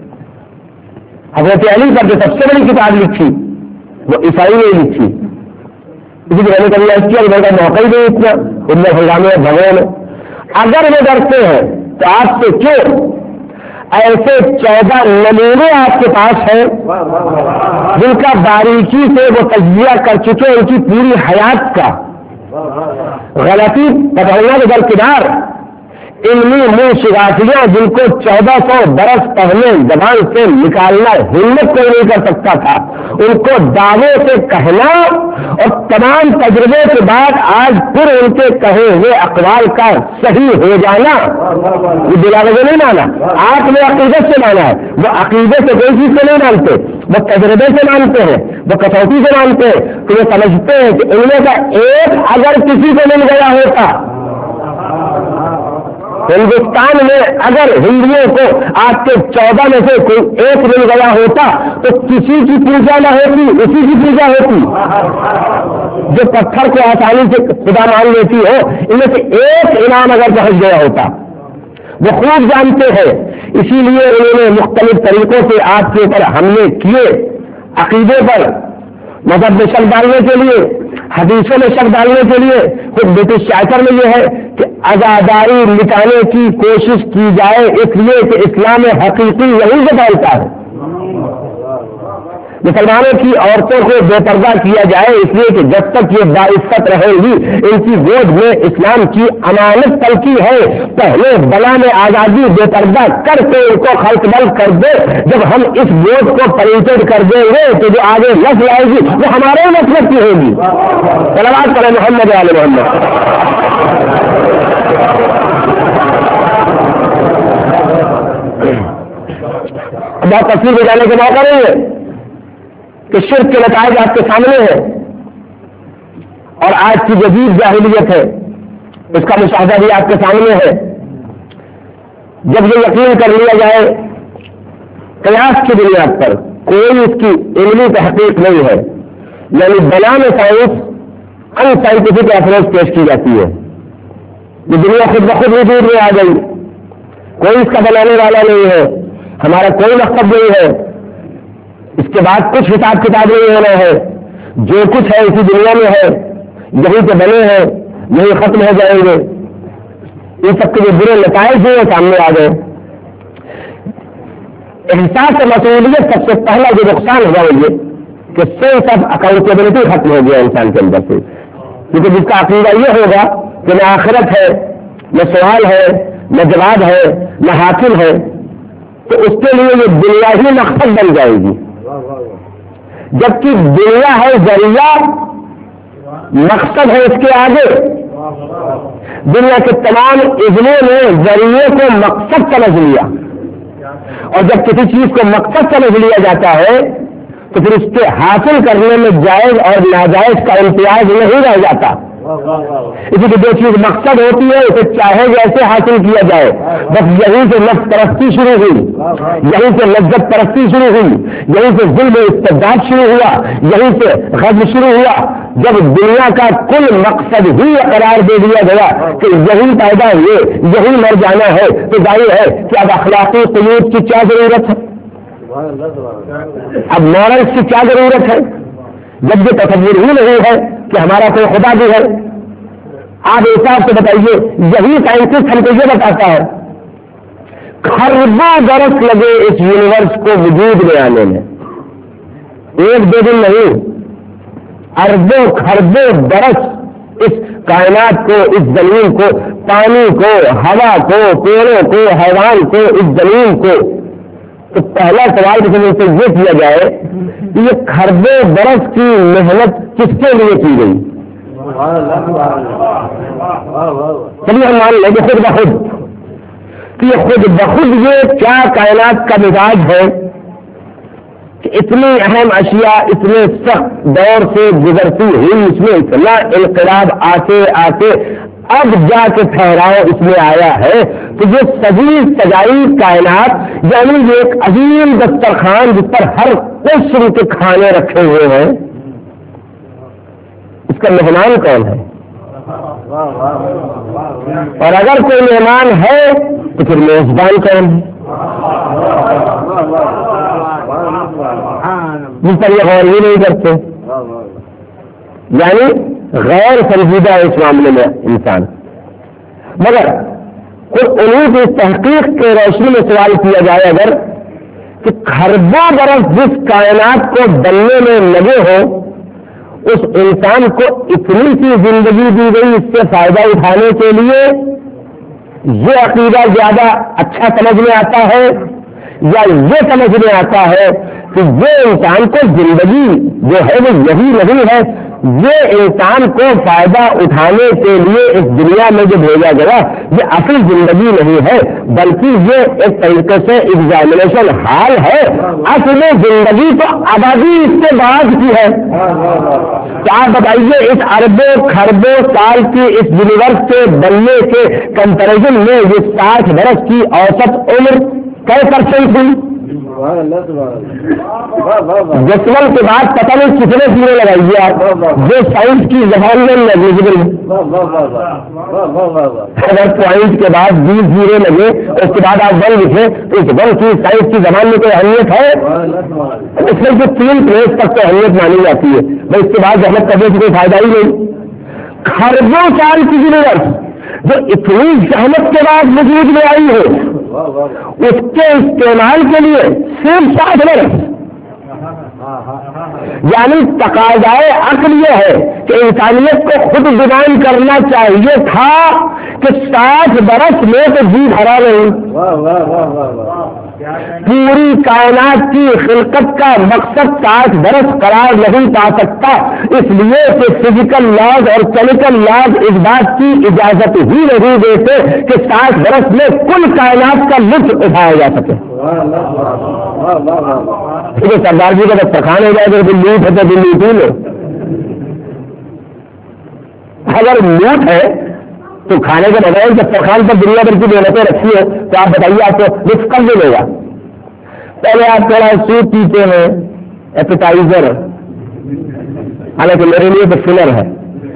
A: حضرت علی پر جو سب سے بڑی کتاب لکھی وہ عیسائی نے ہی لکھی. اسی کی میں نے کبھی ایسا کیا کہ موقع ہی نہیں اتنا ان میں ہنگامے بھگوڑے میں. اگر وہ ڈرتے ہیں تو آپ سے کیوں ایسے 14 نمونے آپ کے پاس ہیں جن کا باریکی سے وہ تجزیہ کر چکے, ان کی پوری حیات کا غلطی بدلنا کے درکنار, علمی منہ شگافیاں جن کو 1400 برس پہلے زبان سے نکالنا ہمت کوئی نہیں کر سکتا تھا, ان کو دعوے سے کہنا اور تمام تجربے کے بعد آج پھر ان کے کہے ہوئے اقوال کا صحیح ہو جانا, یہ بلا وجہ نہیں مانا. آپ نے عقیدت سے مانا ہے, وہ عقیدت سے کوئی چیز سے نہیں مانتے, وہ تجربے سے مانتے ہیں, وہ کسوٹی سے مانتے ہیں. تو وہ سمجھتے ہیں کہ ان میں کا ایک اگر کسی کو مل گیا ہوتا, ہندوستان میں اگر ہندوؤں کو آپ کے 14 میں سے کوئی ایک مل گیا ہوتا تو کسی کی پوجا نہ ہوتی, اسی کی پوجا ہوتی. جو پتھر کو آسانی سے خدا مان لیتی ہو, ان میں سے ایک انعام اگر پہنچ گیا ہوتا. وہ خوب جانتے ہیں, اسی لیے انہوں نے مختلف طریقوں سے آپ کے اوپر حملے کیے, عقیدے پر, مذہب میں شک ڈالنے کے لیے, حدیثوں میں شک ڈالنے کے لیے. خود برٹش چارٹر میں یہ ہے کہ عزاداری مٹانے کی کوشش کی جائے, اس لیے کہ اسلام حقیقی یہی سے پھیلتا ہے. مسلمانوں کی عورتوں کو بے پردہ کیا جائے, اس لیے کہ جب تک یہ باعزت رہے گی ان کی گود میں اسلام کی امانت پلکی ہے. پہلے بلا میں آزادی بے پردہ کر کے ان کو خلق بل کر دے, جب ہم اس گود کو پریٹڈ کر دیں گے تو جو آگے نسل آئے گی وہ ہمارے مطلب کی ہوگی. صلوات کریں محمد علی محمد. بہت تفصیل میں جانے کے موقع نہیں ہے کہ شرک کے نتائج آپ کے سامنے ہیں, اور آج کی جدید جاہلیت ہے اس کا مشاہدہ بھی آپ کے سامنے ہے. جب یہ یقین کر لیا جائے قیاس کی بنیاد پر کوئی اس کی علمی تحقیق نہیں ہے, یعنی بنا میں سائنس ان سائنٹیفک اپروچ پیش کی جاتی ہے, یہ دنیا خود بخود وجود میں آ گئی, کوئی اس کا بنانے والا نہیں ہے, ہمارا کوئی مقصد نہیں ہے, اس کے بعد کچھ حساب کتاب نہیں ہونا ہے, جو کچھ ہے اسی دنیا میں ہے, یہیں سے بنے ہیں, یہیں ختم ہو جائیں گے. یہ سب کے جو برے نتائج ہیں سامنے آ گئے. احساس مسئولیت سب سے پہلا جو نقصان ہوا وہ یہ کہ سینس آف اکاؤنٹیبلٹی ختم ہو گیا انسان کے اندر سے, کیونکہ جس کا عقیدہ یہ ہوگا کہ نہ آخرت ہے, نہ سوال ہے, نہ جواب ہے, نہ حاکم ہے, تو اس کے لیے یہ دنیا ہی مقصد بن جائے گی. جبکہ دنیا ہے ذریعہ, مقصد ہے اس کے آگے. دنیا کے تمام اضلاع نے ذریعے کو مقصد سمجھ لیا, اور جب کسی چیز کو مقصد سمجھ لیا جاتا ہے تو پھر اس کے حاصل کرنے میں جائز اور ناجائز کا امتیاز نہیں رہ جاتا. اسی کی جو چیز مقصد ہوتی ہے اسے چاہے جیسے حاصل کیا جائے، بس یہیں سے نفس پرستی شروع ہوئی، یہیں سے لذت پرستی شروع ہوئی، یہیں سے ظلم و استبداد شروع ہوا، یہیں سے غضب شروع ہوا، جب دنیا کا کل مقصد ہی قرار دے دیا گیا کہ یہی پیدا ہوئے یہی مر جانا ہے، تو ظاہر ہے کہ اب اخلاقی قیود کی کیا ضرورت ہے، اب مورلس کی کیا ضرورت ہے، جب یہ تصور ہی نہیں ہے کہ ہمارا کوئی خدا بھی ہے۔ آپ حساب سے بتائیے، یہی سائنسسٹ ہم کو یہ بتاتا ہے خربوں برس لگے اس یونیورس کو وجود میں آنے میں، ایک دو دن نہیں، اربوں خربوں برس اس کائنات کو، اس زمین کو، پانی کو، ہوا کو، پیڑوں کو، حیوان کو، اس زمین کو۔ تو پہلا سوال جسے ان سے یہ کیا جائے کہ یہ خربوں برس کی محنت کس کے لیے کی گئی؟ چلیے ہم مان لیں کہ خود بخود، کہ یہ خود بخود یہ کیا کائنات کا مزاج ہے کہ اتنی اہم اشیاء اتنے سخت دور سے گزرتی ہوئی اس میں اتنا انقلاب آتے آتے اب جا کے ٹھہراؤ اس میں آیا ہے، تو یہ سجی سجائی کائنات یعنی یہ ایک عظیم دسترخوان جس پر ہر قسم کے کھانے رکھے ہوئے ہیں، اس کا مہمان کون ہے؟ اور اگر کوئی مہمان ہے تو پھر میزبان کون ہے جس پر یہ غور ہی نہیں کرتے؟ یعنی غیر سنجیدہ ہے اس معاملے میں انسان۔ مگر انہیں کی تحقیق کے روشنی میں سوال کیا جائے اگر کہ خربوں برس جس کائنات کو بننے میں لگے ہو اس انسان کو اتنی سی زندگی دی گئی اس سے فائدہ اٹھانے کے لیے، یہ عقیدہ زیادہ اچھا سمجھ میں آتا ہے یا یہ سمجھ میں آتا ہے کہ یہ انسان کو زندگی جو ہے وہ یہی نہیں ہے، یہ انسان کو فائدہ اٹھانے کے لیے اس دنیا میں جو بھیجا گیا یہ اصل زندگی نہیں ہے بلکہ یہ ایک طریقے سے ایگزامینیشن ہال ہے، اصل زندگی تو آبادی اس کے بعد کی ہے۔ تو آپ بتائیے اس اربوں خربوں سال کی اس یونیورس کے بننے کے کمپیریزن میں یہ 60 برس کی اوسط عمر کئی پرسنٹ ہوئی؟ جسمل کے بعد پتہ نہیں کتنے زیرے لگائیے آپ، جو سائنس کی زبان میں نیگلیجبل ہے۔ اگر پوائنٹ کے بعد 20 زیرے لگے اس کے بعد آپ 1 لکھیں تو اس 1 کی سائنس کی زبان میں کوئی اہمیت ہے؟ اس میں جو 3 پلیس تک تو اہمیت مانی جاتی ہے، بھائی اس کے بعد محنت کرنے سے کوئی فائدہ ہی نہیں۔ خربوں سال کی یونیورس جو اتنی زحمت کے بعد وجود میں آئی ہے اس کے استعمال کے لیے صرف 60 برس، یعنی تقاضائے عقل یہ ہے کہ انسانیت کو خود ڈیزائن کرنا چاہیے تھا کہ 60 برس میں تو جی بھرا نہیں، پوری کائنات کی خلقت کا مقصد 60 برس قرار نہیں پا سکتا، اس لیے کہ فزیکل لاز اور کیمیکل لاز اس بات کی اجازت ہی نہیں دیتے کہ 60 برس میں کل کائنات کا لطف اٹھایا جا سکے۔ سردار جی کا دسترخوان ہو جائے تو لوٹ ہے تو لوٹ ہی لو، اگر لوٹ ہے تو کھانے کے بغیر دسترخوان پر دنیا بھر کی محنتیں رکھی ہے تو آپ بتائیے آپ کو لطف کب ملے گا؟ پہلے آپ تھوڑا سوپ پیتے ہیں ایپیٹائزر، حالانکہ میرے لیے تو فلر ہے،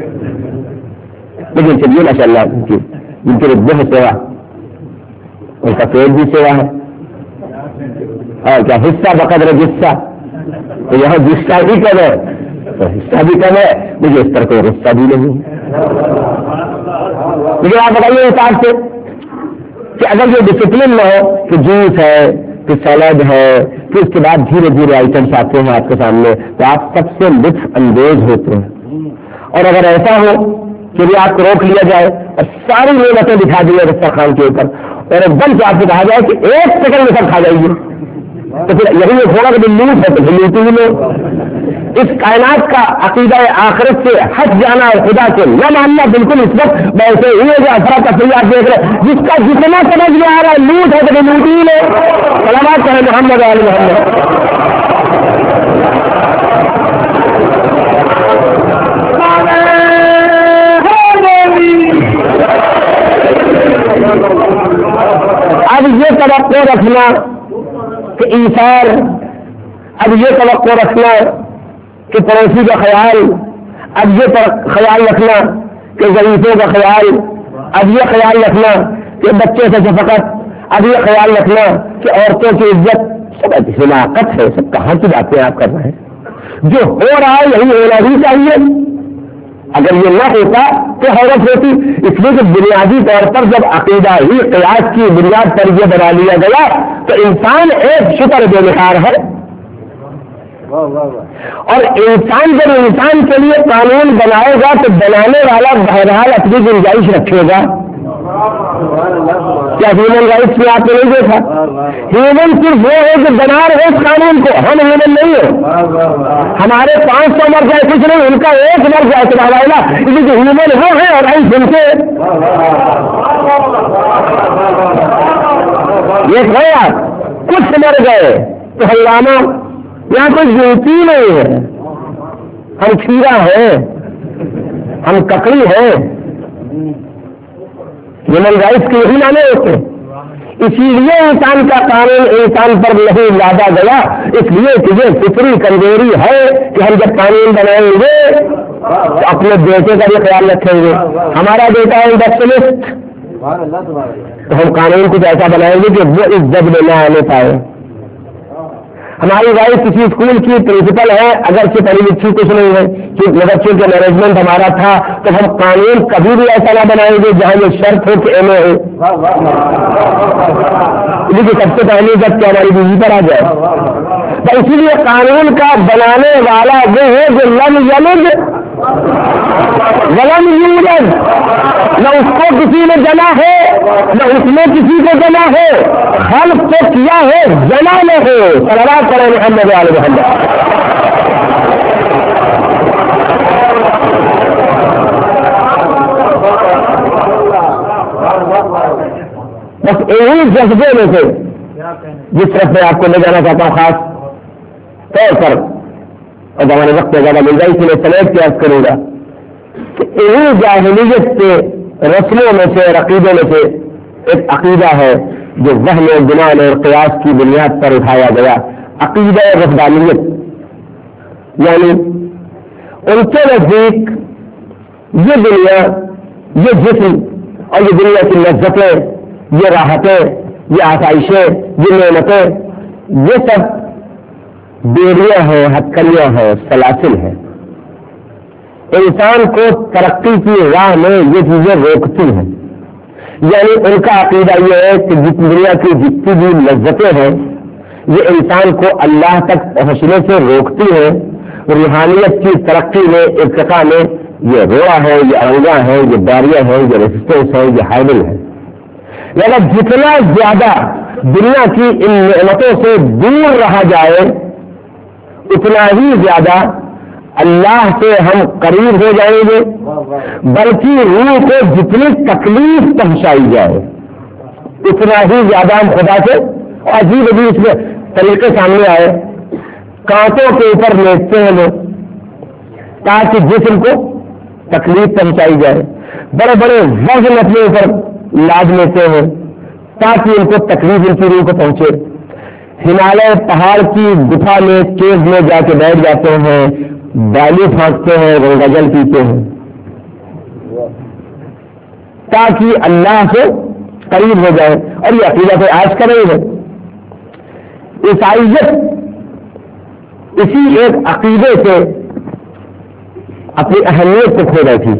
A: لیکن چلیے ماشاء اللہ ان کے لیے بہت سیوا، ان کا پیٹ بھی سیوا ہے اور کیا حصہ بقدر جسہ، تو یہاں جسہ بھی کم ہے تو حصہ بھی کم ہے، مجھے اس طرح کوئی غصہ بھی نہیں ہے۔ لیکن آپ بتائیے حساب سے کہ اگر یہ ڈسپلن نہ ہو کہ جوس ہے کہ سیلڈ ہے پھر اس کے بعد دھیرے دھیرے آئٹمس آتے ہیں آپ کے سامنے تو آپ سب سے لطف اندوز ہوتے ہیں، اور اگر ایسا ہو کہ بھی آپ کو روک لیا جائے اور ساری نعمتیں دکھا دی دسترخوان کے اوپر اور ایک دم سے آپ کو کہا جائے کہ 1 سیکنڈ میں سب کھا جائیے تو پھر یہی تھوڑا کہ لوٹ ہے تو پھر لوٹی ہی لو۔ اس کائنات کا عقیدہ آخرت سے ہٹ جانا اور خدا سے نہ ماننا بالکل اس وقت ویسے ہی ہے جو افراد کا صحیح آپ دیکھ رہے جس کا جتنا سمجھ میں آ رہا ہے لوٹ ہے تو پھر لوٹی ہی لو۔ سلامات کریں محمد علی محمد۔ اب یہ توقع رکھنا کہ ایثار، اب یہ توقع رکھنا کہ پڑوسی کا خیال، اب یہ خیال رکھنا کہ ضعیفوں کا خیال، اب یہ خیال رکھنا کہ بچے سے شفقت، اب یہ خیال رکھنا کہ عورتوں کی عزت، سب حماقت ہے، سب کہاں کی باتیں آپ کر رہے ہیں؟ جو ہو رہا ہے یہی ہونا ہی چاہیے. اگر یہ نہ ہوتا تو حیرت ہوتی. اس لیے کہ بنیادی طور پر جب عقیدہ ہی قیاس کی بنیاد پر یہ بنا لیا گیا تو انسان ایک شکر بے نثار ہے. اور انسان جب انسان کے لیے قانون بنائے گا تو بنانے والا بہرحال اپنی گنجائش رکھے گا. کیا ہیومن رائٹس میں آپ نے نہیں دیکھا؟ ہیومن صرف وہ ہے جو بنا رہے اس قانون کو، ہم ہیومن نہیں ہیں. ہمارے 500 مر جائے کچھ نہیں، ان کا ایک مر جائے تو بابا جو ہیومن وہ ہے اور ہم سن کے یہ ہے آپ کچھ مر گئے تو ہنگامہ. یہاں کوئی گنتی نہیں ہے. ہم کھیرا ہیں، ہم ککڑی ہیں. ہیومن رائٹس کے یہی معنی ہوتے. اسی لیے انسان کا قانون انسان پر نہیں لادا گیا، اس لیے کہ یہ فطری کمزوری ہے کہ ہم جب قانون بنائیں گے تو اپنے بیٹے کا بھی خیال رکھیں گے. ہمارا بیٹا ہے انڈسٹریلسٹ تو ہم قانون کچھ ایسا بنائیں گے کہ وہ اس جب میں نہ آنے پائے. ہماری وائف کسی اسکول کی پرنسپل ہے، اگر سے پڑھی لکھی کچھ نہیں ہے کہ بچوں کے مینجمنٹ ہمارا تھا تو ہم قانون کبھی بھی ایسا نہ بنائیں گے جہاں یہ شرط ہو کہ ایم اے ہو. لیکن سب سے پہلے جب کہ ہماری بیوی پر آ جائے تو اسی لیے قانون کا بنانے والا وہ ہے جو لم یلد ولم یولد، نہ اس کو کسی نے جنا ہے نہ اس میں کسی کو جنا ہے. خلق تو کیا ہے، جنا نہ ہو. صلوات کریں محمد علیہ محمد. بس یہی جذبے میں سے جس طرف میں آپ کو لے جانا چاہتا ہوں خاص طور پر، اور ہمارے وقت میں زیادہ مل جائے اس لیے سلیٹ پیاس کروں گا کہ یہی جاہلیت کے رسموں میں سے، عقیدے میں سے ایک عقیدہ ہے جو وہم و گمان اور قیاس کی بنیاد پر اٹھایا گیا. عقیدہ ربانیت، یعنی ان کے نزدیک یہ دنیا، یہ جسم اور یہ دنیا کی لذتیں، یہ راحتیں، یہ آسائشیں، یہ نعمتیں، یہ سب بیڑیاں ہیں، ہتکڑیاں ہیں، سلاسل ہیں. انسان کو ترقی کی راہ میں یہ چیزیں روکتی ہیں. یعنی ان کا عقیدہ یہ ہے کہ دنیا کی جتنی بھی لذتیں ہیں یہ انسان کو اللہ تک پہنچنے سے روکتی ہیں. روحانیت کی ترقی میں، ارتقاء میں یہ روڑا ہے، یہ ارنگا ہے، یہ بیریئر ہے، یہ ریزسٹنس ہے، یہ ہائڈل ہے. یعنی جتنا زیادہ دنیا کی ان نعمتوں سے دور رہا جائے اتنا ہی زیادہ اللہ سے ہم قریب ہو جائیں گے. بلکہ روح کو جتنی تکلیف پہنچائی جائے اتنا ہی زیادہ ہم خدا سے. عجیب عجیب اس میں طریقے سامنے آئے. کانٹوں کے اوپر لیٹتے ہیں لوگ تاکہ جسم کو تکلیف پہنچائی جائے. بڑے بڑے وزن اپنے اوپر لاد لیتے ہیں تاکہ ان کو تکلیف ان کی روح کو پہنچے. ہمالیہ پہاڑ کی گفا میں کیو میں جا کے بیٹھ جاتے ہیں، بالی پھانکتے ہیں، گنگا جل پیتے ہیں تاکہ اللہ سے قریب ہو جائے. اور یہ عقیدہ تو آج کا نہیں ہے. عیسائیت اسی ایک عقیدے سے اپنی اہمیت کو کھو بیٹھی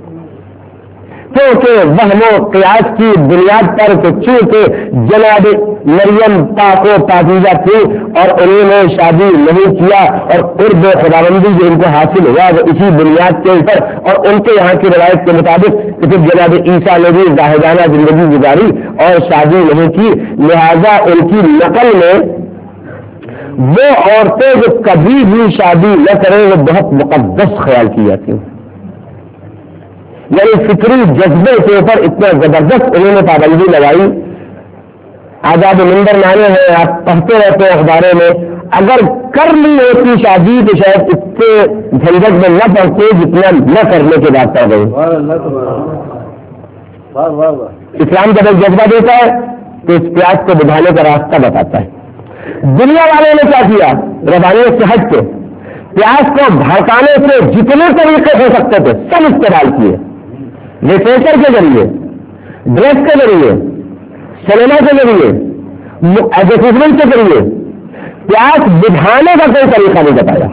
A: کیونکہ وہم و قیاس کی بنیاد پر تو چونکہ جناب مریم پاک و پاکیزہ تھی اور انہوں نے شادی نہیں کیا اور قرب و خداوندی جو ان کو حاصل ہوا وہ اسی بنیاد کے اوپر، اور ان کے یہاں کی روایت کے مطابق کہ پھر جناب عیسیٰ نے بھی زاہدانہ زندگی گزاری اور شادی نہیں کی، لہذا ان کی نقل میں وہ عورتیں جو کبھی بھی شادی نہ کریں وہ بہت مقدس خیال کی جاتی ہیں. یعنی فطری جذبے کے اوپر اتنا زبردست انہوں نے پابندی لگائی. آزاد منبر مانے ہیں، آپ پڑھتے رہتے ہیں اخباروں میں. اگر کر لی ہوتی شادی تو شاید اتنے جھنجٹ میں نہ پڑتے جتنا نہ کرنے کے بعد پڑ گئی. اسلام جب ایک جذبہ دیتا ہے تو اس پیاس کو بجھانے کا راستہ بتاتا ہے۔ دنیا والوں نے کیا کیا؟ ربانیت سے ہٹ کے پیاس کو بھڑکانے سے جتنے طریقے ہو سکتے تھے سب استعمال کیے، لٹریچر کے ذریعے، ڈریس کے ذریعے، سنیما کے ذریعے، ایڈورٹیزمنٹ کے ذریعے پیاس بجھانے کا کوئی طریقہ نہیں بتایا،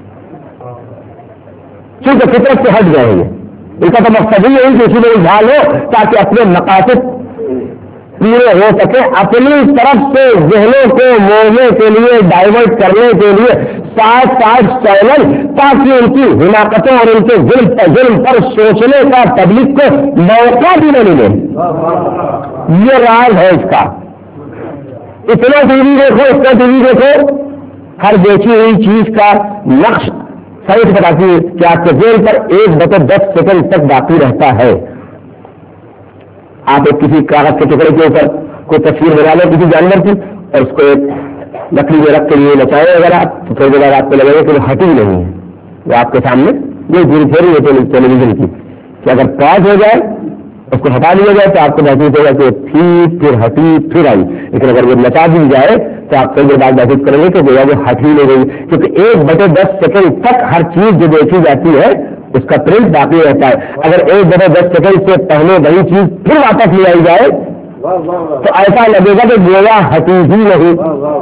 A: کیونکہ فطرت سے ہٹ گئے ہیں۔ ان کا تو مقصد ہی یہی کہ اسی میں الجھان ہو تاکہ اپنے مقاصد پورے ہو سکے، اپنی طرف سے ذہنوں کو موڑنے کے لیے، ڈائیورٹ کرنے کے لیے 60 چینل، تاکہ ان کی حماقتوں اور ان کے ظلم پر سوچنے کا پبلک کو موقع بھی نہ ملے۔ یہ راز ہے اس کا۔ اتنا ٹی وی دیکھو، اتنا ٹی وی دیکھو، ہر دیکھی ہوئی چیز کا نقش سائٹ بتاتی ہے کہ آپ کے ذہن پر 1/10 سیکنڈ تک باقی رہتا ہے۔ آپ ایک کسی کاغذ کے ٹکڑے کے اوپر کوئی تصویر بنا لیں کسی جانور کی اور اس کو ایک لکڑی میں رکھ کے لیے نچائیں اگر آپ تو تھوڑی دیر آپ کو لگے گا کہ وہ ہٹی نہیں ہے، وہ آپ کے سامنے یہ گھوم پھر رہی ہے ٹیلی ویژن کی کہ اگر پاز ہو جائے اس کو ہٹا لیا جائے تو آپ کو محسوس ہوگا کہ تھی پھر ہٹی پھر آئی، لیکن اگر وہ نچا دی جائے تو آپ کئی دیر بعد محسوس کریں گے کہ وہ ہٹ ہی نہیں گئی، کیونکہ 1/10 سیکنڈ تک ہر چیز جو دیکھی جاتی ہے اس کا پرنٹ باقی رہتا ہے۔ اگر 1/10 سیکنڈ سے پہلے وہی چیز پھر واپس لے آئی جائے تو ایسا لگے گا کہ گویا ہٹی ہی نہیں۔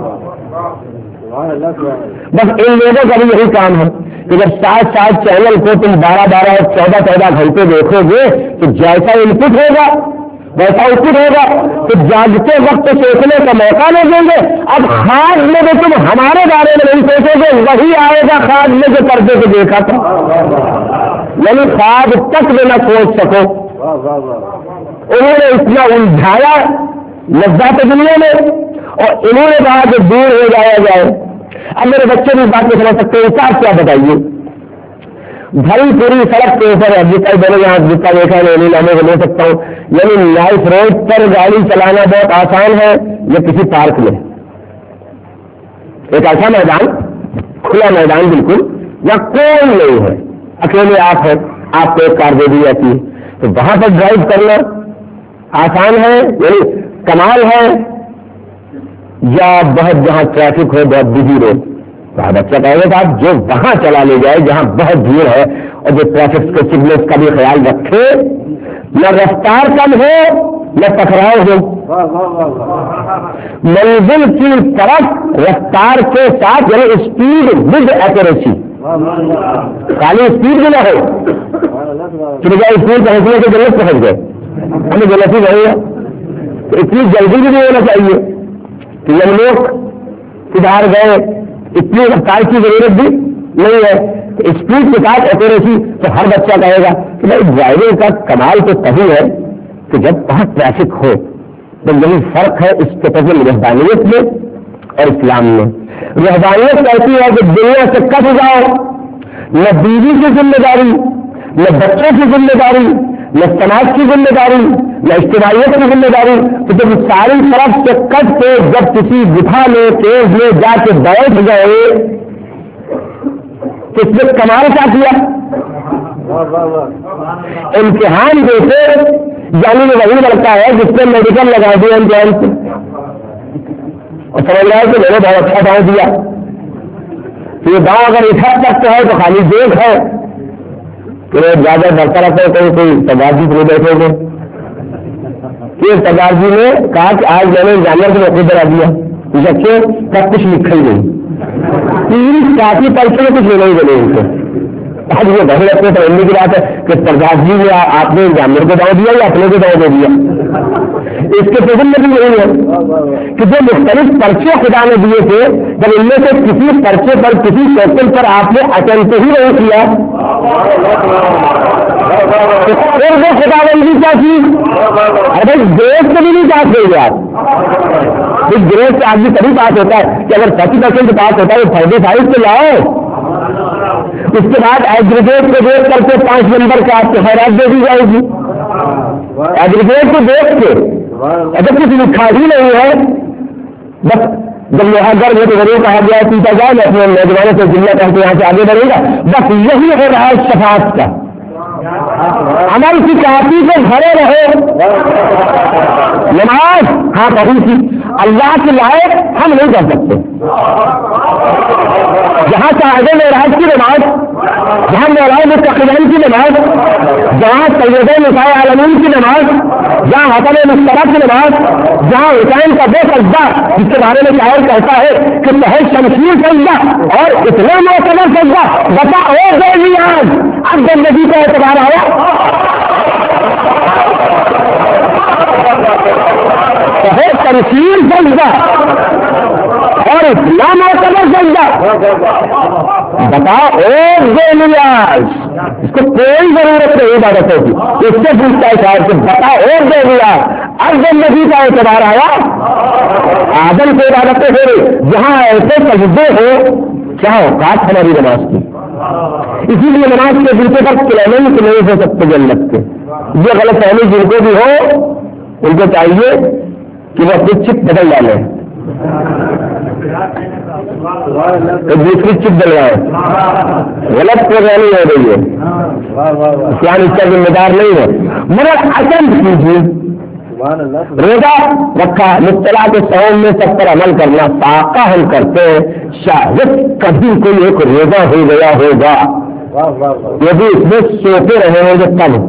A: بس ان لوگوں کا بھی یہی کام ہے کہ جب 60 چینل کو تم 12 اور 14 گھنٹے دیکھو گے تو جیسا ان پٹ ہوگا ویسا آؤٹ پٹ ہوگا، تو جاگتے وقت سوچنے کا موقع نہیں دیں گے۔ اب خواب میں جو تم ہمارے بارے میں نہیں سوچو گے وہی آئے گا خواب میں جو پردے کو دیکھا تھا، یعنی خواب تک میں نہ سوچ سکو۔ انہوں نے اتنا الجھایا لذات دنیا میں اور انہوں نے کہا کہ دور ہو جایا جائے۔ اب میرے بچے بھی بات نہیں سمجھ سکتے، حساب کیا بتائیے؟ بھری پوری سڑک کے اوپر جتنا بنے یہاں جتنا دیکھا میں انہیں ناموں کو لے سکتا ہوں، یعنی نائف روڈ پر گاڑی چلانا بہت آسان ہے یا کسی پارک میں ایک ایسا میدان، کھلا میدان بالکل، یا کوئی نہیں ہے، اکیلے آپ ہیں، آپ کو ایک کار دے دی جاتی ہے تو وہاں پر ڈرائیو کرنا آسان ہے یعنی کمال ہے، یا بہت جہاں ٹریفک ہو بہت بزی روڈ؟ بچہ کہے گا صاحب جو وہاں چلا لے جائے جہاں بہت بھیڑ ہے اور جو ٹریفک کے سگنلز کا بھی خیال رکھے، نہ رفتار کم ہو نہ ٹکراؤ ہو، منزل کی طرف رفتار کے ساتھ یعنی اسپیڈ ود ایکوریسی، خالی اسپیڈ بھی نہ ہو کہ بجائے اسپیڈ پہنچنے کے جلد پہنچ گئے، ہمیں غلطی نہیں ہے تو اتنی جلدی بھی نہیں ہونا چاہیے کہ ہم لوگ سدھار گئے، اتنی رفتار کی ضرورت بھی نہیں ہے۔ اسپیڈ کے ساتھ ایکوریسی تو ہر بچہ کہے گا کہ بھائی ڈرائیونگ کا کمال تو تبھی ہے کہ جب بہت ٹریفک ہو، تو یہی فرق ہے اسپیشل رہبانیت میں اور اسلام میں۔ رہبانیت کہتی ہے کہ دنیا سے کٹ جاؤ، نہ بیوی کی ذمہ داری، نہ بچوں کی ذمہ داری، نہ سماج کی ذمہ داری، نہ اجتماعیت کی ذمہ داری، تو جب ساری طرف سے کٹ کے جب کسی گفا میں تیز میں جا کے بیٹھ گئے تو اس نے کمال کیا کیا؟ امتحان جیسے یعنی وہی لڑکا ہے جس نے میڈیکل لگا دیا امتحان سے اور سمجھ رہا ہے کہ میں نے بہت اچھا داؤں دیا، تو یہ داؤں اگر اٹھا سکتا ہے تو خالی دیکھ ہے کہ زیادہ بڑھتا رہتا ہے۔ کوئی سردار جی نہیں بیٹھے گے کہ سردار جی نے کہا کہ آج میں نے جانور کو موقع کرا دیا، کیوں؟ سب کچھ لکھا ہی نہیں، 30 کافی پرچے میں کچھ نہیں بنے ان کو۔ آج یہ بڑے اپنے سمجھنے کی بات ہے کہ سردار جی نے آپ نے جانور کو داؤں دیا یا اپنے کو داؤں دے دیا، اس کے فضل میں بھی نہیں ہے کہ جو مختلف پرچے خدا نے دیے تھے جب ان میں سے کسی پرچے پر کسی کوشچن پر آپ نے اٹمپٹ ہی نہیں کیا پھر وہ خدا بندی کیا کی؟ ارے گریس سے بھی نہیں پاس ہوئے آپ، اس گریس سے آدمی تبھی پاس ہوتا ہے کہ اگر 30% پاس ہوتا ہے 35 سے لاؤ، اس کے بعد ایگریگیٹ کو دیکھ کر کے 5 نمبر کا آپ کو خیرات دے دی جائے گی۔ ایگریگیٹ کو دیکھ کے اگر کچھ لکھا ہی نہیں ہے، بس جب یہاں گھر میں تو ضرور کہا گیا پیتا جائے میں اپنے نوجوانوں سے جملہ کر کے یہاں سے آگے بڑھے گا، بس یہی ہو رہا ہے شفاعت کا۔ ہماری کافی سے بھرے رہے نماز ہاں پڑھی تھی، اللہ کے لائق ہم نہیں کر سکتے. جہاں صاحب معراج کی نماز، جہاں مولا مستقبل کی نماز، جہاں سید نساء عالمین کی نماز، جہاں حسن مشترک کی نماز، جہاں حسین کا وہ سجدہ جس کے بارے میں شاعر کہتا ہے کہ محض شمشیر سجدہ اور اتنا معتبر سجدہ، بتا اور دے آج اب زندگی کا اعتبار آیا. محض شمشیر سجدہ اور اتنا معتبر سجدہ، بتا اور دے نیاز، اس کو کوئی ضرورت نہیں عبادتوں کی. اس سے پوچھتا ہے شاید کہ بتا اور دے دیا اب زندگی کا اعتبار آیا. آدم سے عبادتیں ہو رہی جہاں ایسے سجدے ہو، کیا اوقات ہماری نماز کی. اسی لیے نماز کے جوتے پر کلیمنٹ نہیں ہو سکتے جنت کے. یہ غلط فہمی جن کو بھی ہو ان کو چاہیے کہ وہ اپنی چپ بدل ڈالیں، دوسری چپ ڈلوائے. غلط پروگرام ہو رہی ہے، اسلام اس کا ذمہ دار نہیں ہے. مگر اصل کیجیے روزہ رکھا، مبتلا کے صوم میں سب پر عمل کرنا، فاقہ ہم کرتے ہیں. شاید کبھی کوئی ایک روزہ ہو گیا ہوگا، یدی اس میں سوتے رہے ہوں گے تب.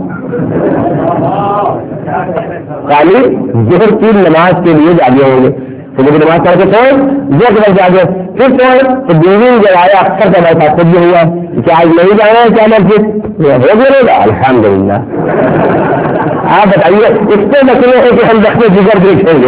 A: خالی ظہر کی نماز کے لیے جاگے ہوں گے، تو مجھے نماز پڑھ کے سوئے، یہ وقت جاگے پھر سوئے تو بیوی جب آیا اکثر کا بیٹھا خود یہ ہوا کہ آج نہیں جانا ہے کیا مسجد ہو گیا گا. الحمدللہ. آپ بتائیے اس سے مسئلے ہے کہ ہم رکھنے جگر دیکھیں گے.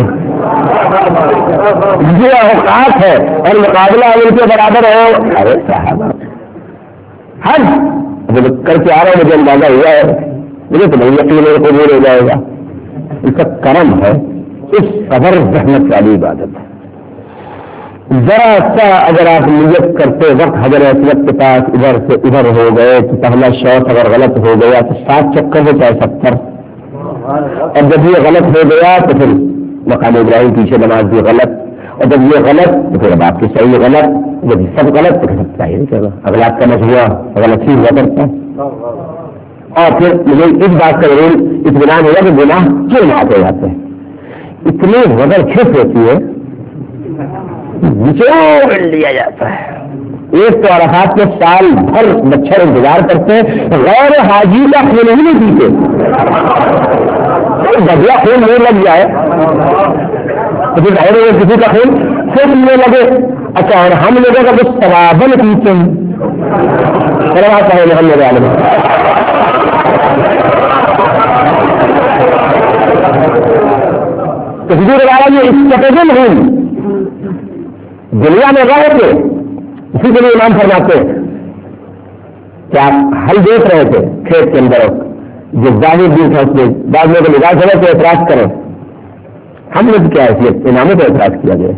A: یہ اوقات ہے اور مقابلہ ان کے برابر ہو. ارے صاحب حج جب کر کے آ رہا ہے مجھے اندازہ ہوا ہے، مجھے تو نہیں یقین ہے قبول ہو جائے گا. اس کا کرم ہے، اس قدر رحمت والی عبادت ہے. ذرا سا اگر آپ نیت کرتے وقت حضرت اسود کے پاس ادھر سے ادھر ہو گئے تو پہلا شوق اگر غلط ہو گیا تو 7 چکر ہو چاہے 70، اور جب یہ غلط ہو گیا تو پھر مقام ابراہیم پیچھے نماز بھی غلط، اور جب یہ غلط تو پھر اب آپ کی صحیح غلط، جب سب غلط تو پھر چاہیے نہیں چلو اگلا آپ کا مجموعہ غلط ہی ہوا کرتا ہے. اور پھر مجھے اس بات کا ضرور اطمینان ہوگا کہ گناہ کیوں آتے جاتے ہیں. اتنی غدر کھس ہوتی ہے، نچوڑ لیا جاتا ہے. ایک تو عرفات میں سال بھر مچھر انتظار کرتے ہیں، غیر حاجی کا خون ہی نہیں پیتے. بدلا خون نہیں لگ جائے تو پھر ظاہر ہے کسی کا خون خود نہیں لگے. اچھا اور ہم لوگوں کا کچھ سوابل پیتے ہیں، کرواتا ہے ہم لوگ عالم. تو حضور والا یہ اسٹریٹجم ہوں دنیا میں رہ کے اسی کے لیے امام فرماتے ہیں کہ آپ ہل دیکھ رہے تھے کھیت کے اندر جو ظاہر بھی تھا اس میں بعد میں نگاہ کرے تو اعتراض کریں. ہم نے کیا حیثیت اماموں کو اعتراض کیا گیا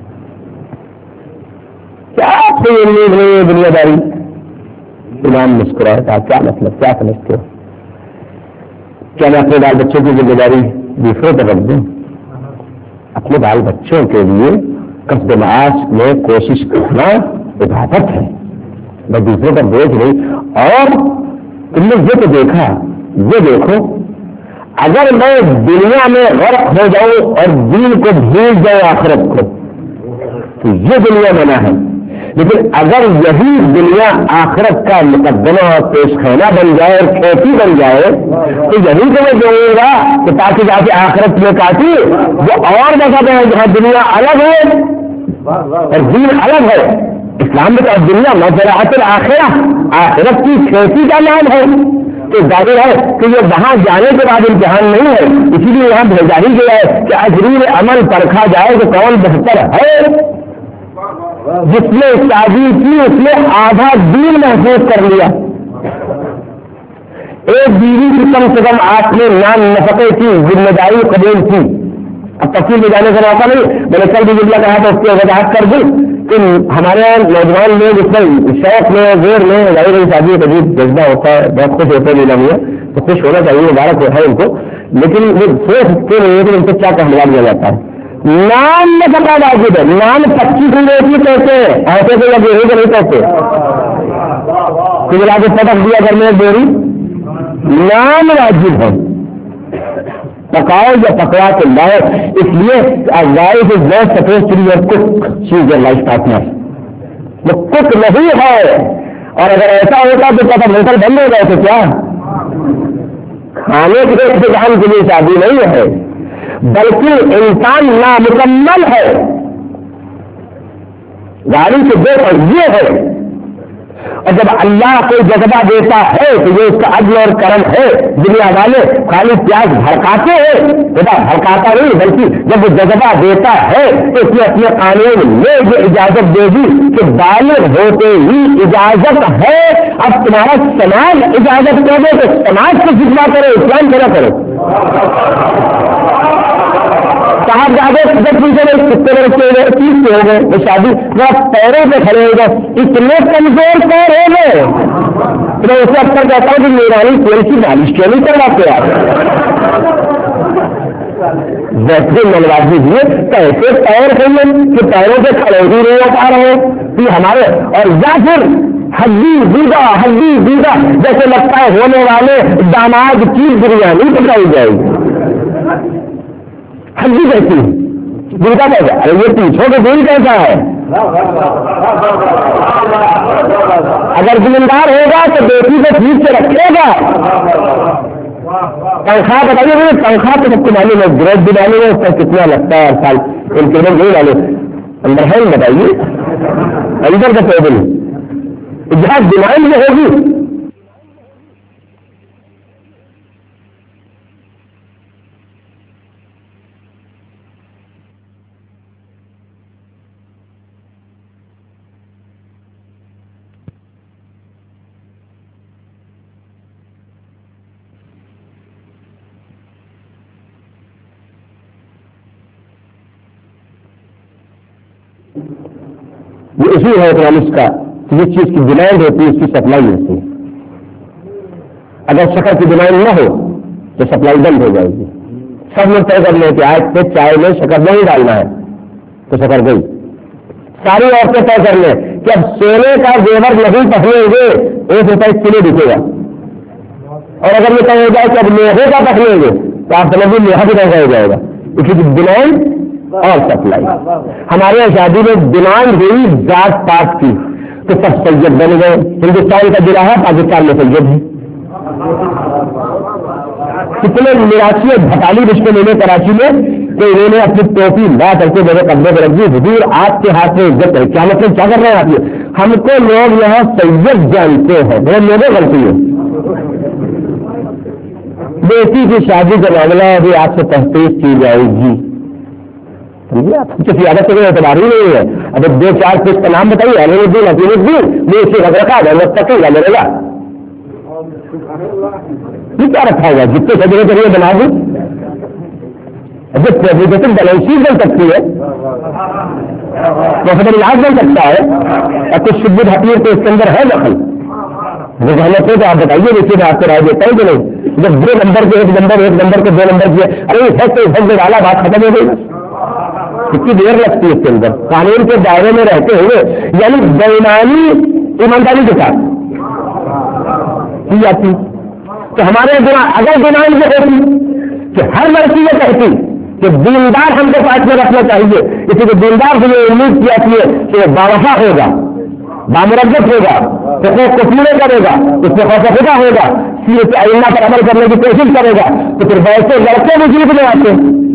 A: کیا آپ سے یہ امید نہیں ہے دنیا داری. امام مسکرائے تھا کیا مطلب کیا سمجھتے ہو؟ کیا میں اپنے بال بچوں کی ذمہ داری دوسروں پر رکھ دوں؟ اپنے بال بچوں کے لیے کسب معاش میں کوشش کرنا عبادت ہے، میں دوسروں پر بوجھ نہیں. اور تم نے یہ تو دیکھا، یہ دیکھو اگر میں دنیا میں غرق ہو جاؤں اور دین کو بھول جاؤں آخرت کو تو یہ دنیا بنا ہے. لیکن اگر یہی دنیا آخرت کا مقدمہ اور پیش خانہ بن جائے اور کھیتی بن جائے تو یہی تو میں دوں گا کہ تاکہ جا کے آخرت میں کاٹی وہ اور مذہب ہے جہاں دنیا الگ ہے اور دین الگ ہے. اسلام میں تو دنیا مزرعۃ الآخرہ آخرت کی کھیتی کا نام ہے. تو ظاہر ہے کہ یہ وہاں جانے کے بعد امتحان نہیں ہے، اسی لیے یہاں بھیجا ہی گیا ہے کہ اجریر عمل پرکھا جائے کہ کون بہتر ہے. جس نے شادی کی اس نے آدھا دین محسوس کر لیا. ایک بیوی کی کم سے کم آپ نے نام نفقے کی ذمہ داری قبول کی. اب تفصیل میں جانے کا موقع نہیں، میں نے کل بھی جملہ کہا تو اس کی وضاحت کر دی کہ ہمارے نوجوان لوگ اس میں شوق میں زور میں ظاہر شادی کا عجیب جذبہ ہوتا ہے، بہت خوش ہوتے ہیں نہیں ہے تو خوش ہونا چاہیے، مبارک ہے ان کو. لیکن وہ سوچ سکتے نہیں ہے کہ ان کو کیا کہا دیا جاتا ہے. نام میں پتا واجب ہے، نام 25 روپئے کہتے ہیں ایسے تو یا گیہوں کو نہیں کہتے. کچھ لا کے پٹک دیا گھر میں بوری، نام واجب ہے. پکاؤ یا پکوا کے لاؤ. اس لیے wife is not supposed to be your cook, she is your life partner. وہ کک نہیں ہے. اور اگر ایسا ہوتا تو کیا تھا موٹر بند ہو گئے تھے کیا؟ کھانے کے انتظام کے لیے شادی نہیں ہے, بلکہ انسان نامکمل ہے. گاڑی کے دو پہیے ہے, اور جب اللہ کوئی جذبہ دیتا ہے تو یہ اس کا عدل اور کرم ہے. دنیا والے خالی پیاز بھڑکاتے ہیں, خدا بھڑکاتا نہیں, بلکہ جب وہ جذبہ دیتا ہے تو اس نے اپنے قانون میں یہ اجازت دے دی کہ بالغ ہوتے ہی اجازت ہے. اب تمہارا سماج اجازت کر دے تو سماج کو جذبہ کرو, اسلام کیا کرو. صاحب زیادہ جب پوچھے گئے کتنے لڑکے ہو گئے, 30 کے ہو گئے, وہ شادی وہ پیروں پہ کھڑے ہو گئے, اتنے کمزور پیر ہو گئے. میں اسے اکثر کہتا ہوں کہ میرانی تیل کی مالش کیوں نہیں کرواتے آپ, ویسے ملوازی ہوئے کیسے پیر کھولے کہ پیروں پہ کھڑے ہی نہیں ہو پا رہے کہ ہمارے, اور یا پھر ہڈی دیدہ جیسے لگتا ہے ہونے والے داماد کی بریانی پکائی جائے گی. ہڈی کیسی دل کا کیسا, ارے یہ پوچھو کہ دل کیسا ہے. اگر دیندار ہوگا تو بیٹی کو ٹھیک سے رکھے گا. تنخواہ بتائیے مجھے, تنخواہ تو سب کو معلوم ہے, گریڈ دلانے میں اس کا کتنا لگتا ہے ہر سال, انکریمنٹ نہیں والے اندر ہے. بتائیے اندر کا ٹیبل جہاں ڈیمانڈ میں ہوگی یہ اصول ہے اکنامکس کا, جس چیز کی ڈیمانڈ ہوتی ہے اس کی سپلائی ہوتی ہے. اگر شکر کی ڈیمانڈ نہ ہو تو سپلائی بند ہو جائے گی. سب لوگ طے کر لیں کہ آج سے چائے میں شکر نہیں ڈالنا ہے تو شکر گئی. ساری عورتیں طے کر لیں کہ اب سونے کا زیور نہیں پکڑیں گے, 1 روپئے کلو بکے گا. اور اگر یہ طے ہو جائے کہ اب لوہے کا پکڑیں گے تو آپ سمجھیں لوہا بھی مہنگا ہو جائے گا. اس کی ڈیمانڈ اور سپلائی. ہمارے یہاں شادی میں ڈیمانڈ ہوئی ذات پات کی تو سب سید بن گئے. ہندوستان کا ضلع ہے, پاکستان میں سید ہے. کتنے میراثی بھٹالی رشتے لینے کراچی میں کہ انہوں نے اپنی ٹوپی لا کر کے میرے قبضے میں رکھ دی. حضور آپ کے ہاتھ میں عزت ہے, کیا مطلب کیا کر رہے ہیں آپ یہ؟ ہم کو لوگ یہاں سید جانتے ہیں, بہت لوگوں غلطی ہے. بیٹی کی شادی کا معاملہ ابھی آپ سے تحقیق کی جائے گی. آپ کسی عادت سے اعتبار ہی نہیں ہے. اگر 2-4 کچھ کا نام بتائیے, الدین حکیم الدین, میں اسے رکھ رکھا ہے تقی گا میرے گا. یہ کیا رکھا ہوگا جتنے سجنے کے لیے بنا دوں, جب پریزیڈنٹ بیلنسی بن سکتی ہے, پروفیسر علاج بن سکتا ہے, اور کچھ شدید حقیقت تو اس کے اندر ہے دخل. ذہانت ہے تو آپ بتائیے, دیکھیے آپ کو رائے دیتا ہوں کہ نہیں. جب 2 نمبر کے 1 نمبر 1 نمبر کے 2 نمبر کیے, ارے سب والا بات ختم ہو گئی. کتنی دیر لگتی ہے اس کے اندر قانون کے دائرے میں رہتے ہوئے, یعنی بےایمانی ایمانداری کے ساتھ کی جاتی. تو ہمارے اگر ڈیمانڈ یہ ہوتی کہ ہر لڑکی یہ کہتی کہ دیندار ہم کو پاس میں رکھنا چاہیے, اسی کو دیندار سے یہ امید کی جاتی ہے کہ وہ باوفا ہوگا, بامرغت ہوگا, حقوق کو پورے کرے گا, اس میں خوف خدا ہوگا, سیرت ائمہ پر عمل کرنے کی کوشش کرے گا, تو پھر ویسے لڑکے وجود میں آتے.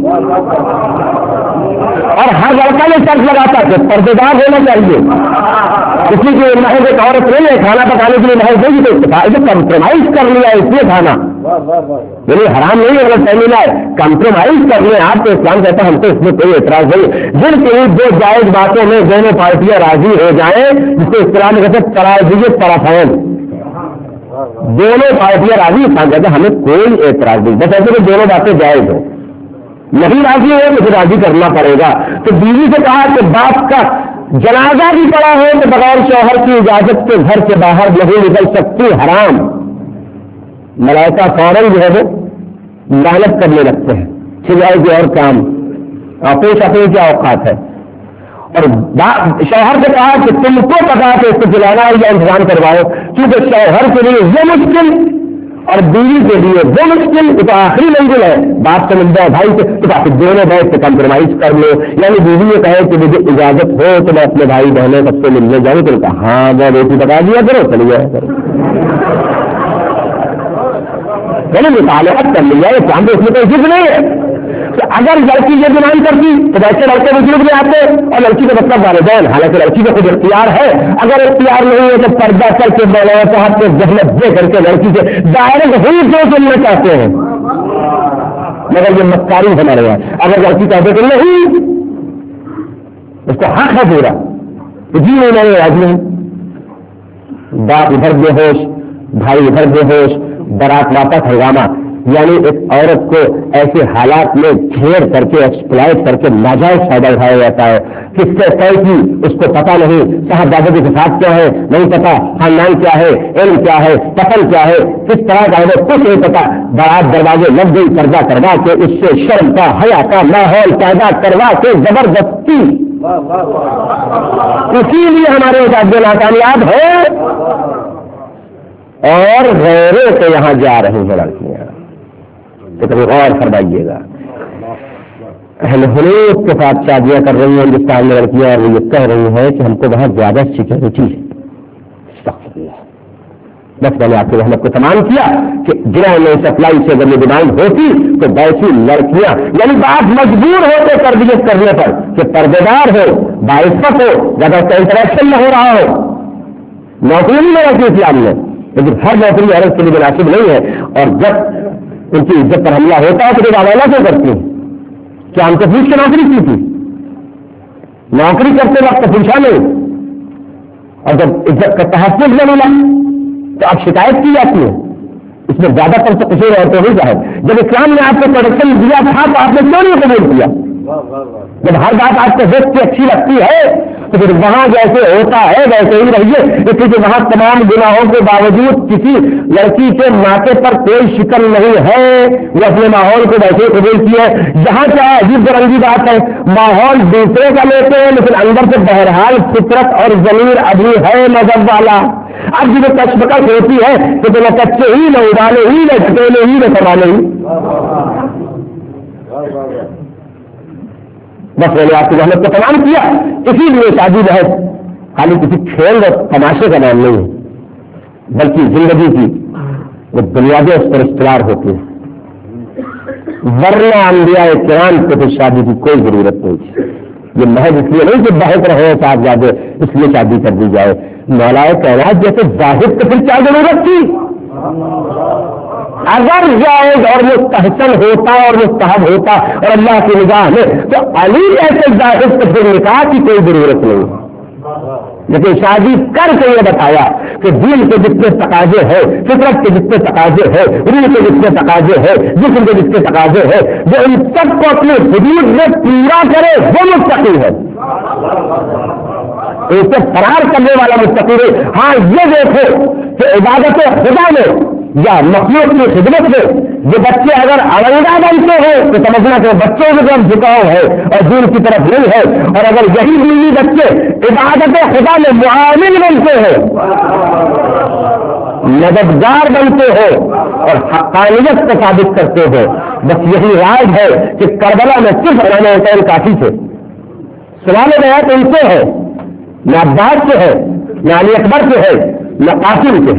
A: اور ہر لڑکا یہ شرط لگاتا کہ پردے دار ہونا چاہیے. کسی کی محض ایک عورت نہیں ہے, کھانا پکانے کے لیے محض دے گی تو کمپرومائز کر لیا اس لیے کھانا, یعنی حرام نہیں ہے, فیملا ہے, کمپرومائز کر لیں آپ. تو اسلام کہتا ہے ہم تو اس میں کوئی اعتراض نہیں. جن کی 2 جائز باتوں میں دونوں پارٹیاں راضی ہو جائیں, جس کو اسلام کہتے ہیں تراضی طرفین, دونوں پارٹیاں راضی, اسلام کہتے ہیں ہمیں کوئی اعتراض نہیں, بس ایسے کہ دونوں باتیں جائز ہو. نہیں راضی ہے تو راضی کرنا پڑے گا. تو بیوی سے کہا کہ باپ کا جنازہ بھی پڑا ہو تو بغیر شوہر کی اجازت کے گھر سے باہر نہیں نکل سکتی, حرام. ملائکہ فوراً جو ہے وہ لعنت کرنے لگتے ہیں, سوائے کے اور کام آپس اپنے کیا اوقات ہے. اور شوہر سے کہا کہ تم کو پتا کہ اس کو جلانا یا انتظام کرواؤ, کیونکہ شوہر کے لیے یہ مشکل اور بیوی کے لیے وہ مشکل تو آخری منزل ہے، باپ سے مل جائے بھائی سے تو باقی دونوں بیٹھ سے کمپرومائز کر لو. یعنی بیوی یہ کہے کہ مجھے اجازت ہو تو میں اپنے بھائی بہنوں سب سے ملنے جاؤں تو کہا ہاں وہ بیٹی بتا دیا کرو چلی جائے کرو مطالعات کر لی جائے. اس میں کوئی ضد نہیں ہے کہ اگر لڑکی یہ ڈیمانڈ کرتی تو ویسے لڑکے بزرگ بھی آتے اور لڑکی کا مطلب والدین، حالانکہ لڑکی کا خود اختیار ہے. اگر اختیار نہیں ہے تو پردہ کر کے مولانا صاحب کے ذہنت دے کر کے لڑکی سے ڈائریکٹ ہی جو سننا چاہتے ہیں، مگر یہ مکاری ہمارے یہاں. اگر لڑکی کہتے کہ نہیں اس کو حق ہے پورا جی نہیں آج نہیں، باپ ادھر بے ہوش بھائی ادھر بے ہوش، برات واپس ہنگامہ. یعنی ایک عورت کو ایسے حالات میں گھیر کر کے ایکسپلائٹ کر کے ناجائز فائدہ اٹھایا جاتا ہے. کس سے طے کی اس کو پتا نہیں، صاحب دادا کے ساتھ کیا ہے نہیں پتا، خاندان کیا ہے، علم کیا ہے، پسند کیا ہے، کس طرح کا ہے وہ کچھ نہیں پتا. برات دروازے لگ گئی پردہ کروا کے اس سے شرم کا حیا کا ماحول پیدا کروا کے زبردستی. اسی لیے ہمارے مقابلے ناکامیاب ہے اور غیروں کے یہاں جا رہی ہیں لڑکیاں. تو کبھی غور فرمائیے گا، اہل حنوف کے ساتھ شادیاں کر رہی ہیں ہندوستان میں لڑکیاں اور وہ یہ کہہ رہی ہیں کہ ہم کو بہت زیادہ سیکورٹی ہے. بس میں نے آپ کی رحمت کو تمام کیا کہ جنہوں نے سپلائی سے اگر یہ ڈیمانڈ ہوتی تو ویسی لڑکیاں یعنی بات مجبور ہوتے تربیت کرنے پر کہ پردے دار ہو، باعزت ہو، زیادہ اس کا انٹریکشن نہ ہو رہا ہو. نوکری نہیں لگتی اسلام میں، لیکن ہر نوکری عورت کے لیے مناسب نہیں ہے. اور جب ان کی عزت پر حملہ ہوتا ہے تو یہ عوالہ کیوں کرتی ہیں؟ کیا ہم کو پوچھ کے نوکری کی تھی؟ نوکری کرتے وقت پوچھا نہیں، اور جب عزت کا تحفظ نہ ملا تو اب شکایت کی جاتی ہے. اس میں زیادہ تر تو قصور عورتوں ہی کا ہے. جب اسلام نے آپ کو پروڈکشن دیا تھا تو آپ نے کیوں نہیں قبول کیا؟ جب ہر بات آپ کو دیکھ کے اچھی لگتی ہے تو پھر وہاں جیسے ہوتا ہے ویسے ہی رہیے. اس لیے وہاں تمام گناہوں کے باوجود کسی لڑکی کے ماتھے پر کوئی شکن نہیں ہے، وہ اپنے ماحول کو ویسے ہی قبول کیا ہے. جہاں کیا عجیب برنگی بات ہے، ماحول دوسرے کا لیتے ہیں لیکن اندر سے بہرحال فطرت اور ضمیر ابھی ہے مذہب والا. اب جو کشمکش ہوتی ہے کہ تو نہ کچے ہی نہ ابالے ہی نہ ڈھکیلے ہی نہ سنبھالے ہی. بس میں نے آپ کی محنت کو تمام کیا. اسی لیے شادی بحث خالی کسی کھیل اور تماشے کا نام نہیں ہے، بلکہ زندگی کی وہ بنیادیں اس پر استوار ہوتی ہیں. ورنہ انبیاء کرام کو تو شادی کی کوئی ضرورت نہیں تھی. یہ محض اس لیے نہیں کہ بہت رہے صاحبزادے اس لیے شادی کر دی جائے. مولا کائنات جیسے واحد تو پھر کیا ضرورت تھی؟ اگر جائز اور مستحسن ہوتا اور مستحب ہوتا اور اللہ کی نگاہ میں تو علی ایسے ظاہر تو پھر نکاح کی کوئی ضرورت نہیں. لیکن شادی کر کے یہ بتایا کہ دین کے جتنے تقاضے ہیں، فطرت کے جتنے تقاضے ہیں، روح کے جتنے تقاضے ہیں، جسم کے جتنے تقاضے ہیں، جو ان سب کو اپنے حدود میں پورا کرے وہ مستقل ہے. اسے فرار کرنے والا مستقل ہے. ہاں یہ دیکھو کہ عبادت خدا میں یا مخلوق کی خدمت میں یہ بچے اگر علیحدہ بنتے ہیں تو سمجھنا کہ بچوں کی طرف جھکاؤ ہے اور دین کی طرف نہیں ہے. اور اگر یہی بیوی بچے عبادت خدا میں معاون بنتے ہیں، مددگار بنتے ہیں اور حقانیت کو ثابت کرتے ہیں، بس یہی راز ہے کہ کربلا میں صرف علامہ حسین کافی تھے. سوال بیعت ان سے ہے، نہ عباس سے ہے، نہ علی اکبر سے ہے، نہ قاسم سے ہے.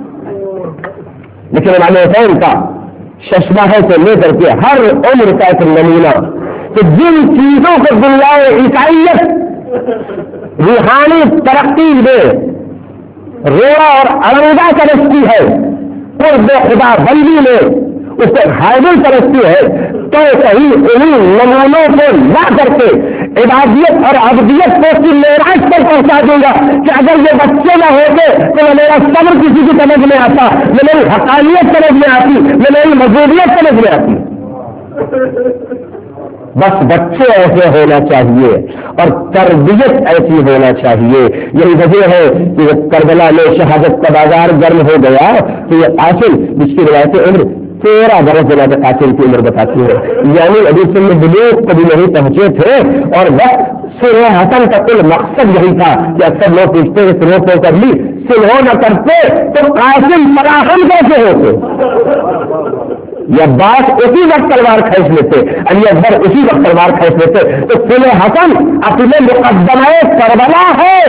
A: لیکن امام حسین کا ششمہ ہے سے لے کر کے ہر عمر کا ایک نمونہ کہ جن چیزوں کو دنیا عیسائیت روحانی ترقی میں روڑا اور علیحدہ سمجھتی ہے، قرب خدا بندی میں اسے حائل سمجھتی ہے، تو صحیح انہیں نمونوں کو لا کر کے عبادیت اور عبدیت کو اس کی معراج پر پہنچا دوں گا کہ اگر یہ بچے نہ ہوتے تو نہ میرا صبر کسی کی سمجھ میں آتا، نہ میری حقانیت سمجھ میں آتی، نہ میری مذہبیت سمجھ میں آتی. بس بچے ایسے ہونا چاہیے اور تربیت ایسی ہونا چاہیے. یہی وجہ ہے کہ جب کربلا میں شہادت کا بازار گرم ہو گیا تو یہ قاسم جس کی روایت عمر 13 برس جناب قاسم کی عمر بتاتی ہے، یعنی ابھی سے بلوغ کبھی نہیں پہنچے تھے. اور وقت سورہ حسن کا کل مقصد یہی تھا کہ اکثر لوگ پوچھتے ہیں سنو تو کر لی، सुलह न करते तो कासिम फराहम कैसे होते? या बास उसी वक्त तलवार खींच लेते, अली अकबर उसी वक्त तलवार खींच लेते। तो सुलह हसन अपने मुकद्दमे करबला है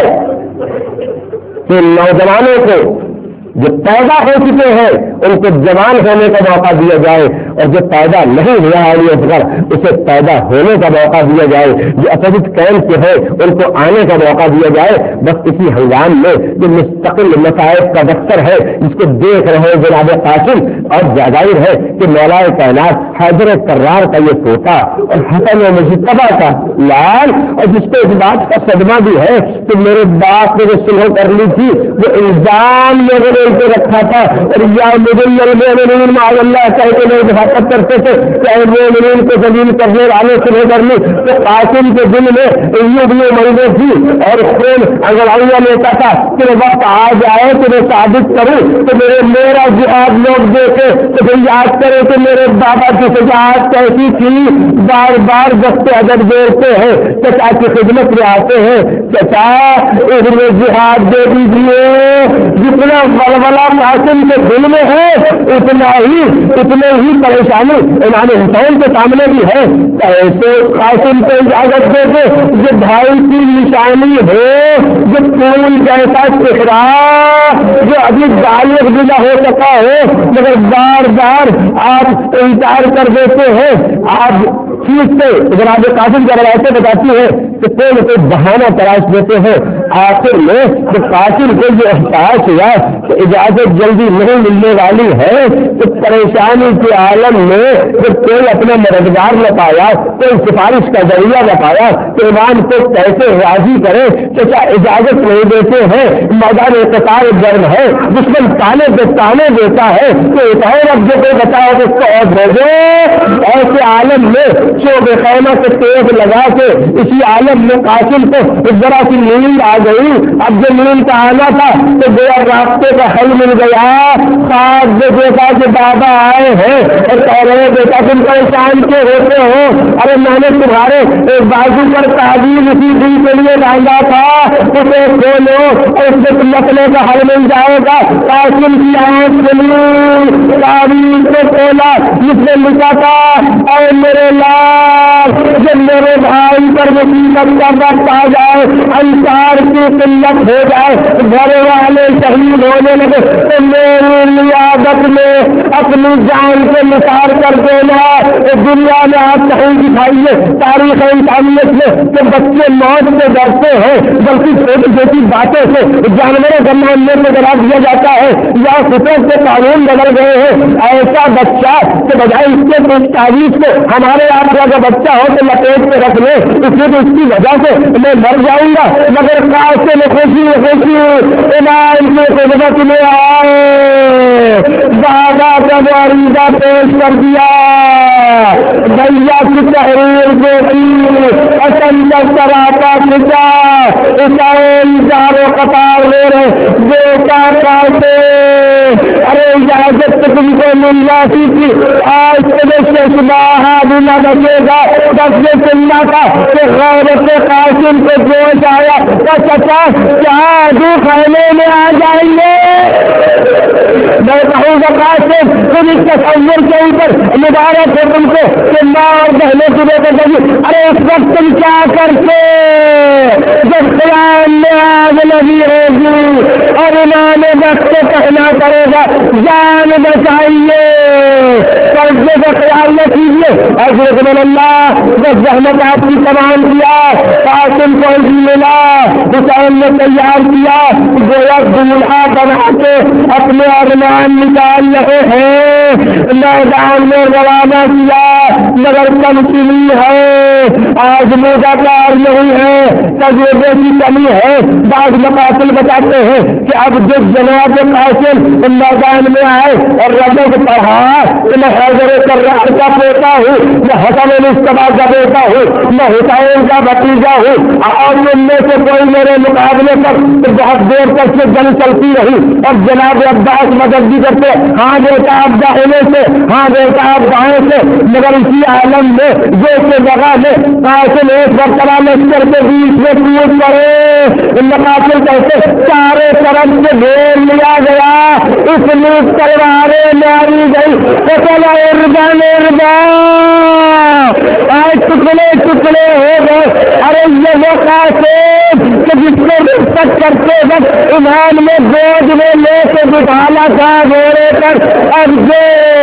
A: कि नौजवानों को जो पैदा हो चुके हैं उनको जवान होने का मौका दिया जाए, और जो पैदा नहीं हुआ है अली असगर उसे पैदा होने का मौका दिया जाए, जो अपोजिट कैंप के हैं उनको आने का मौका दिया जाए। बस इसी हंगाम में जो मुस्तकिल मसाइब का दफ्तर है जिसको देख रहे हैं जनाब कासिम, और जाहिर है कि मौलाए कायनात हैदर कर्रार का ये पोता और हसन मुजतबा का लाल, और जिसको इस बात का सदमा भी है कि मेरे बाप ने जो सुलह कर ली थी वो इल्जाम लोगों ने उनको रखा था, और या मुझे अल्लाह कह के लोग हरकत करते थे चाहे मोमिनीन को जमीन करने वाले सुलह कर ली। तो कासिम के दिल में यूं महीने थी और खून अंगड़ाइयां लेता था कि वक्त आ जाए तो मैं साबित करूं तो मेरा जिहाद लोग देखे तो फिर याद करे कि मेरे बाबा की सजात कैसी थी। बार बार दस्ते अदब जोड़ते हैं, चचा की खिदमत में आते हैं, चचा इसमें जिहाद दे दीजिए। जितना वलवला कासिम के दिल में है उतने ही परेशानी इमाम हुसैन के सामने भी है। ऐसे कासिम को इजाजत दे दे जो भाई की निशानी हो, जो फूल जैसा चेहरा, जो अभी बालिग भी न हो सका हो, मगर बार बार आप इंकार कर देते हैं। आप चीज से जनाब कासिम की रवायतें बताती है कि कोई न कोई बहाना तलाश देते हैं। आखिर में जब कासिम को ये एहसास हुआ कि इजाजत जल्दी नहीं मिलने वाली है तो परेशानी के आलम में जब कोई अपना मददगार न पाया, कोई सिफारिश का जरिया न पाया तो इमाम को कैसे राजी करे। चाचा इजाजत नहीं देते हैं, मैदान कतार गर्म है, दुश्मन ताने पे ताने देता है तो एक और अब जो कोई बताओ तो उसको और भेजो। ऐसे आलम में शोब खैमा से तेज लगा के इसी आलम में कासिम को जरा सी नींद आ गई। अब जो नींद का आना था तो गोया रास्ते का हल मिल गया। साथ जो देखा कि बाबा आए हैं और कह रहे बेटा तुम परेशान क्यों होते हो? अरे मैंने तुम्हारे बाजू पर ताबीज इसी दिन के लिए बांधा था, उसे खोलो और उससे मसले का हल मिल जाएगा। कासिम की आंख खुली, ताबीज को खोला, जिसने लिखा था और मेरे लाल जब मेरे भाई पर मुसीबत का वक्त आ जाए, अंसार की किल्लत हो जाए, घर वाले शहीद होने लगे तो मेरी लियादत में अपनी जान को निसार कर देना। दुनिया में आप कहीं दिखाइए तारीख इंसानियत में कि बच्चे मौत से डरते हैं, बल्कि छोटी छोटी बातों से जानवरों को मारने से डरा दिया जाता है या कुछ से कानून बदल गए हैं। ऐसा बच्चा के बजाय इसके तारीख को हमारे आप का बच्चा हो तो लपेट के रख ले, इसलिए तो इसकी वजह से मैं मर जाऊंगा। मगर काश में खुशी इमाम की खिदमत में आए, बाबा का वारिदा पेश कर दिया, भैया की तहरीर देखी, असम का सरापा खिंचा, इशारों कतार ले रहे बेटा काटे। अरे इजाजत तो तुमको मिल जाती थी, आज से सुबह भी न बचेगा। बस ये सुनना था कि गैरत कासिम को जोश आया तो चचा क्या दो खाने में आ जाएंगे। मैं कहूँगा कासिम तुम इस तस्वीर के ऊपर मुबारक है तुमको कि माँ और बहनों की बेटे कभी। अरे इस वक्त तुम क्या करते जब क़ुरान में आग लगी होगी और इमाम वक्त को कहना करेगा जान बचाइए, कर्जे का ख्याल न कीजिए। हज़रत अल्लाह जब जहमत आपकी तमाम किया, कासिम को मिला, हुसैन ने तैयार किया, गोया दूल्हा बना के अपने अरमान निकाल रहे हैं, मैदान में रवाना किया। मगर तमकीनी है, आजमूदा कार नहीं है, तजुर्बे की कमी है। बाद मकातिल बताते हैं कि अब जब जनाब कासिम मैदान में आए और रबों को पढ़ा कि मैं हैदर कर्रार का पोता हूँ, मैं हसन मुस्तफा का बेटा हूँ, मैं हुसैन का भतीजा हूँ, और उनमें से कोई मेरे मुकाबले पर तो बहुत देर तक से जंग चलती रही। और जनाब अब्बास मदद भी करते, हाँ बेटा आप दाहिने से, हाँ बेटा आप बाएं से, मगर اسی عالم میں جیسے جگہ میں قاتل ایک مرتبہ لشکر کے بیچ میں کود پڑے، قاتل کہتے چاروں طرف سے گھیر لیا گیا، اس لیے تلواریں ماری گئی، چلا اربان آج ٹکڑے ٹکڑے ہو گئے۔ ارے یہ وہ قاتل کہ جس کو رخصت کرتے وقت ایمان میں گود میں لے کے بٹھانا تھا گھوڑے پر، اب جو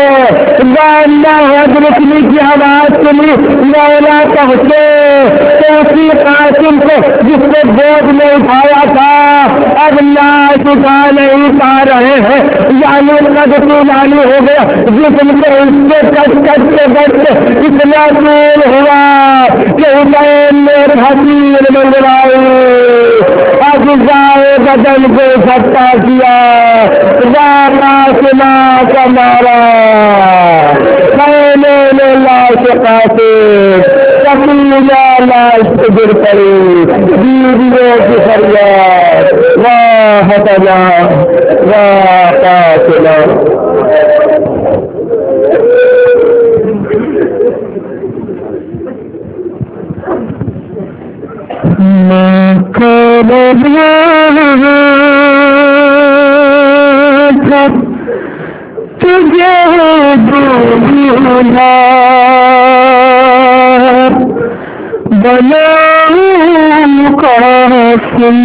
A: رکھنے کی آواز سنی مولا پہنچے تو اسی قاسم کو جس کو گود میں اٹھایا تھا اب لاش اٹھا نہیں پا رہے ہیں، یعنی طولانی ہو گیا، جسم کو اس سے کٹ کے بچ اتنا دور ہوا کہ حسین نے حسین منگوائی، اجزائے بدن کو اکٹھا کیا، قاسمہ کا مارا، نے لاش قاسم کبیلا لاش پہ گر پڑی، بیویوں کی فریاد واہ حسنا واہ قاسمہ۔ تجھے بولا بناؤں قاسم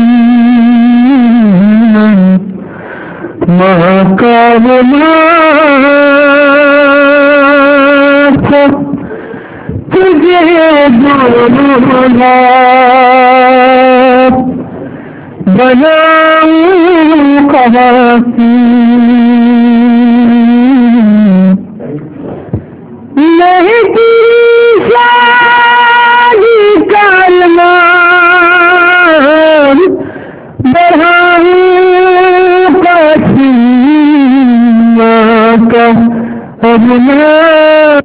A: مقابلہ تجھے بولا بناؤں قاسم نہیں شادی کالما بڑھاؤں قاسم کا ابنا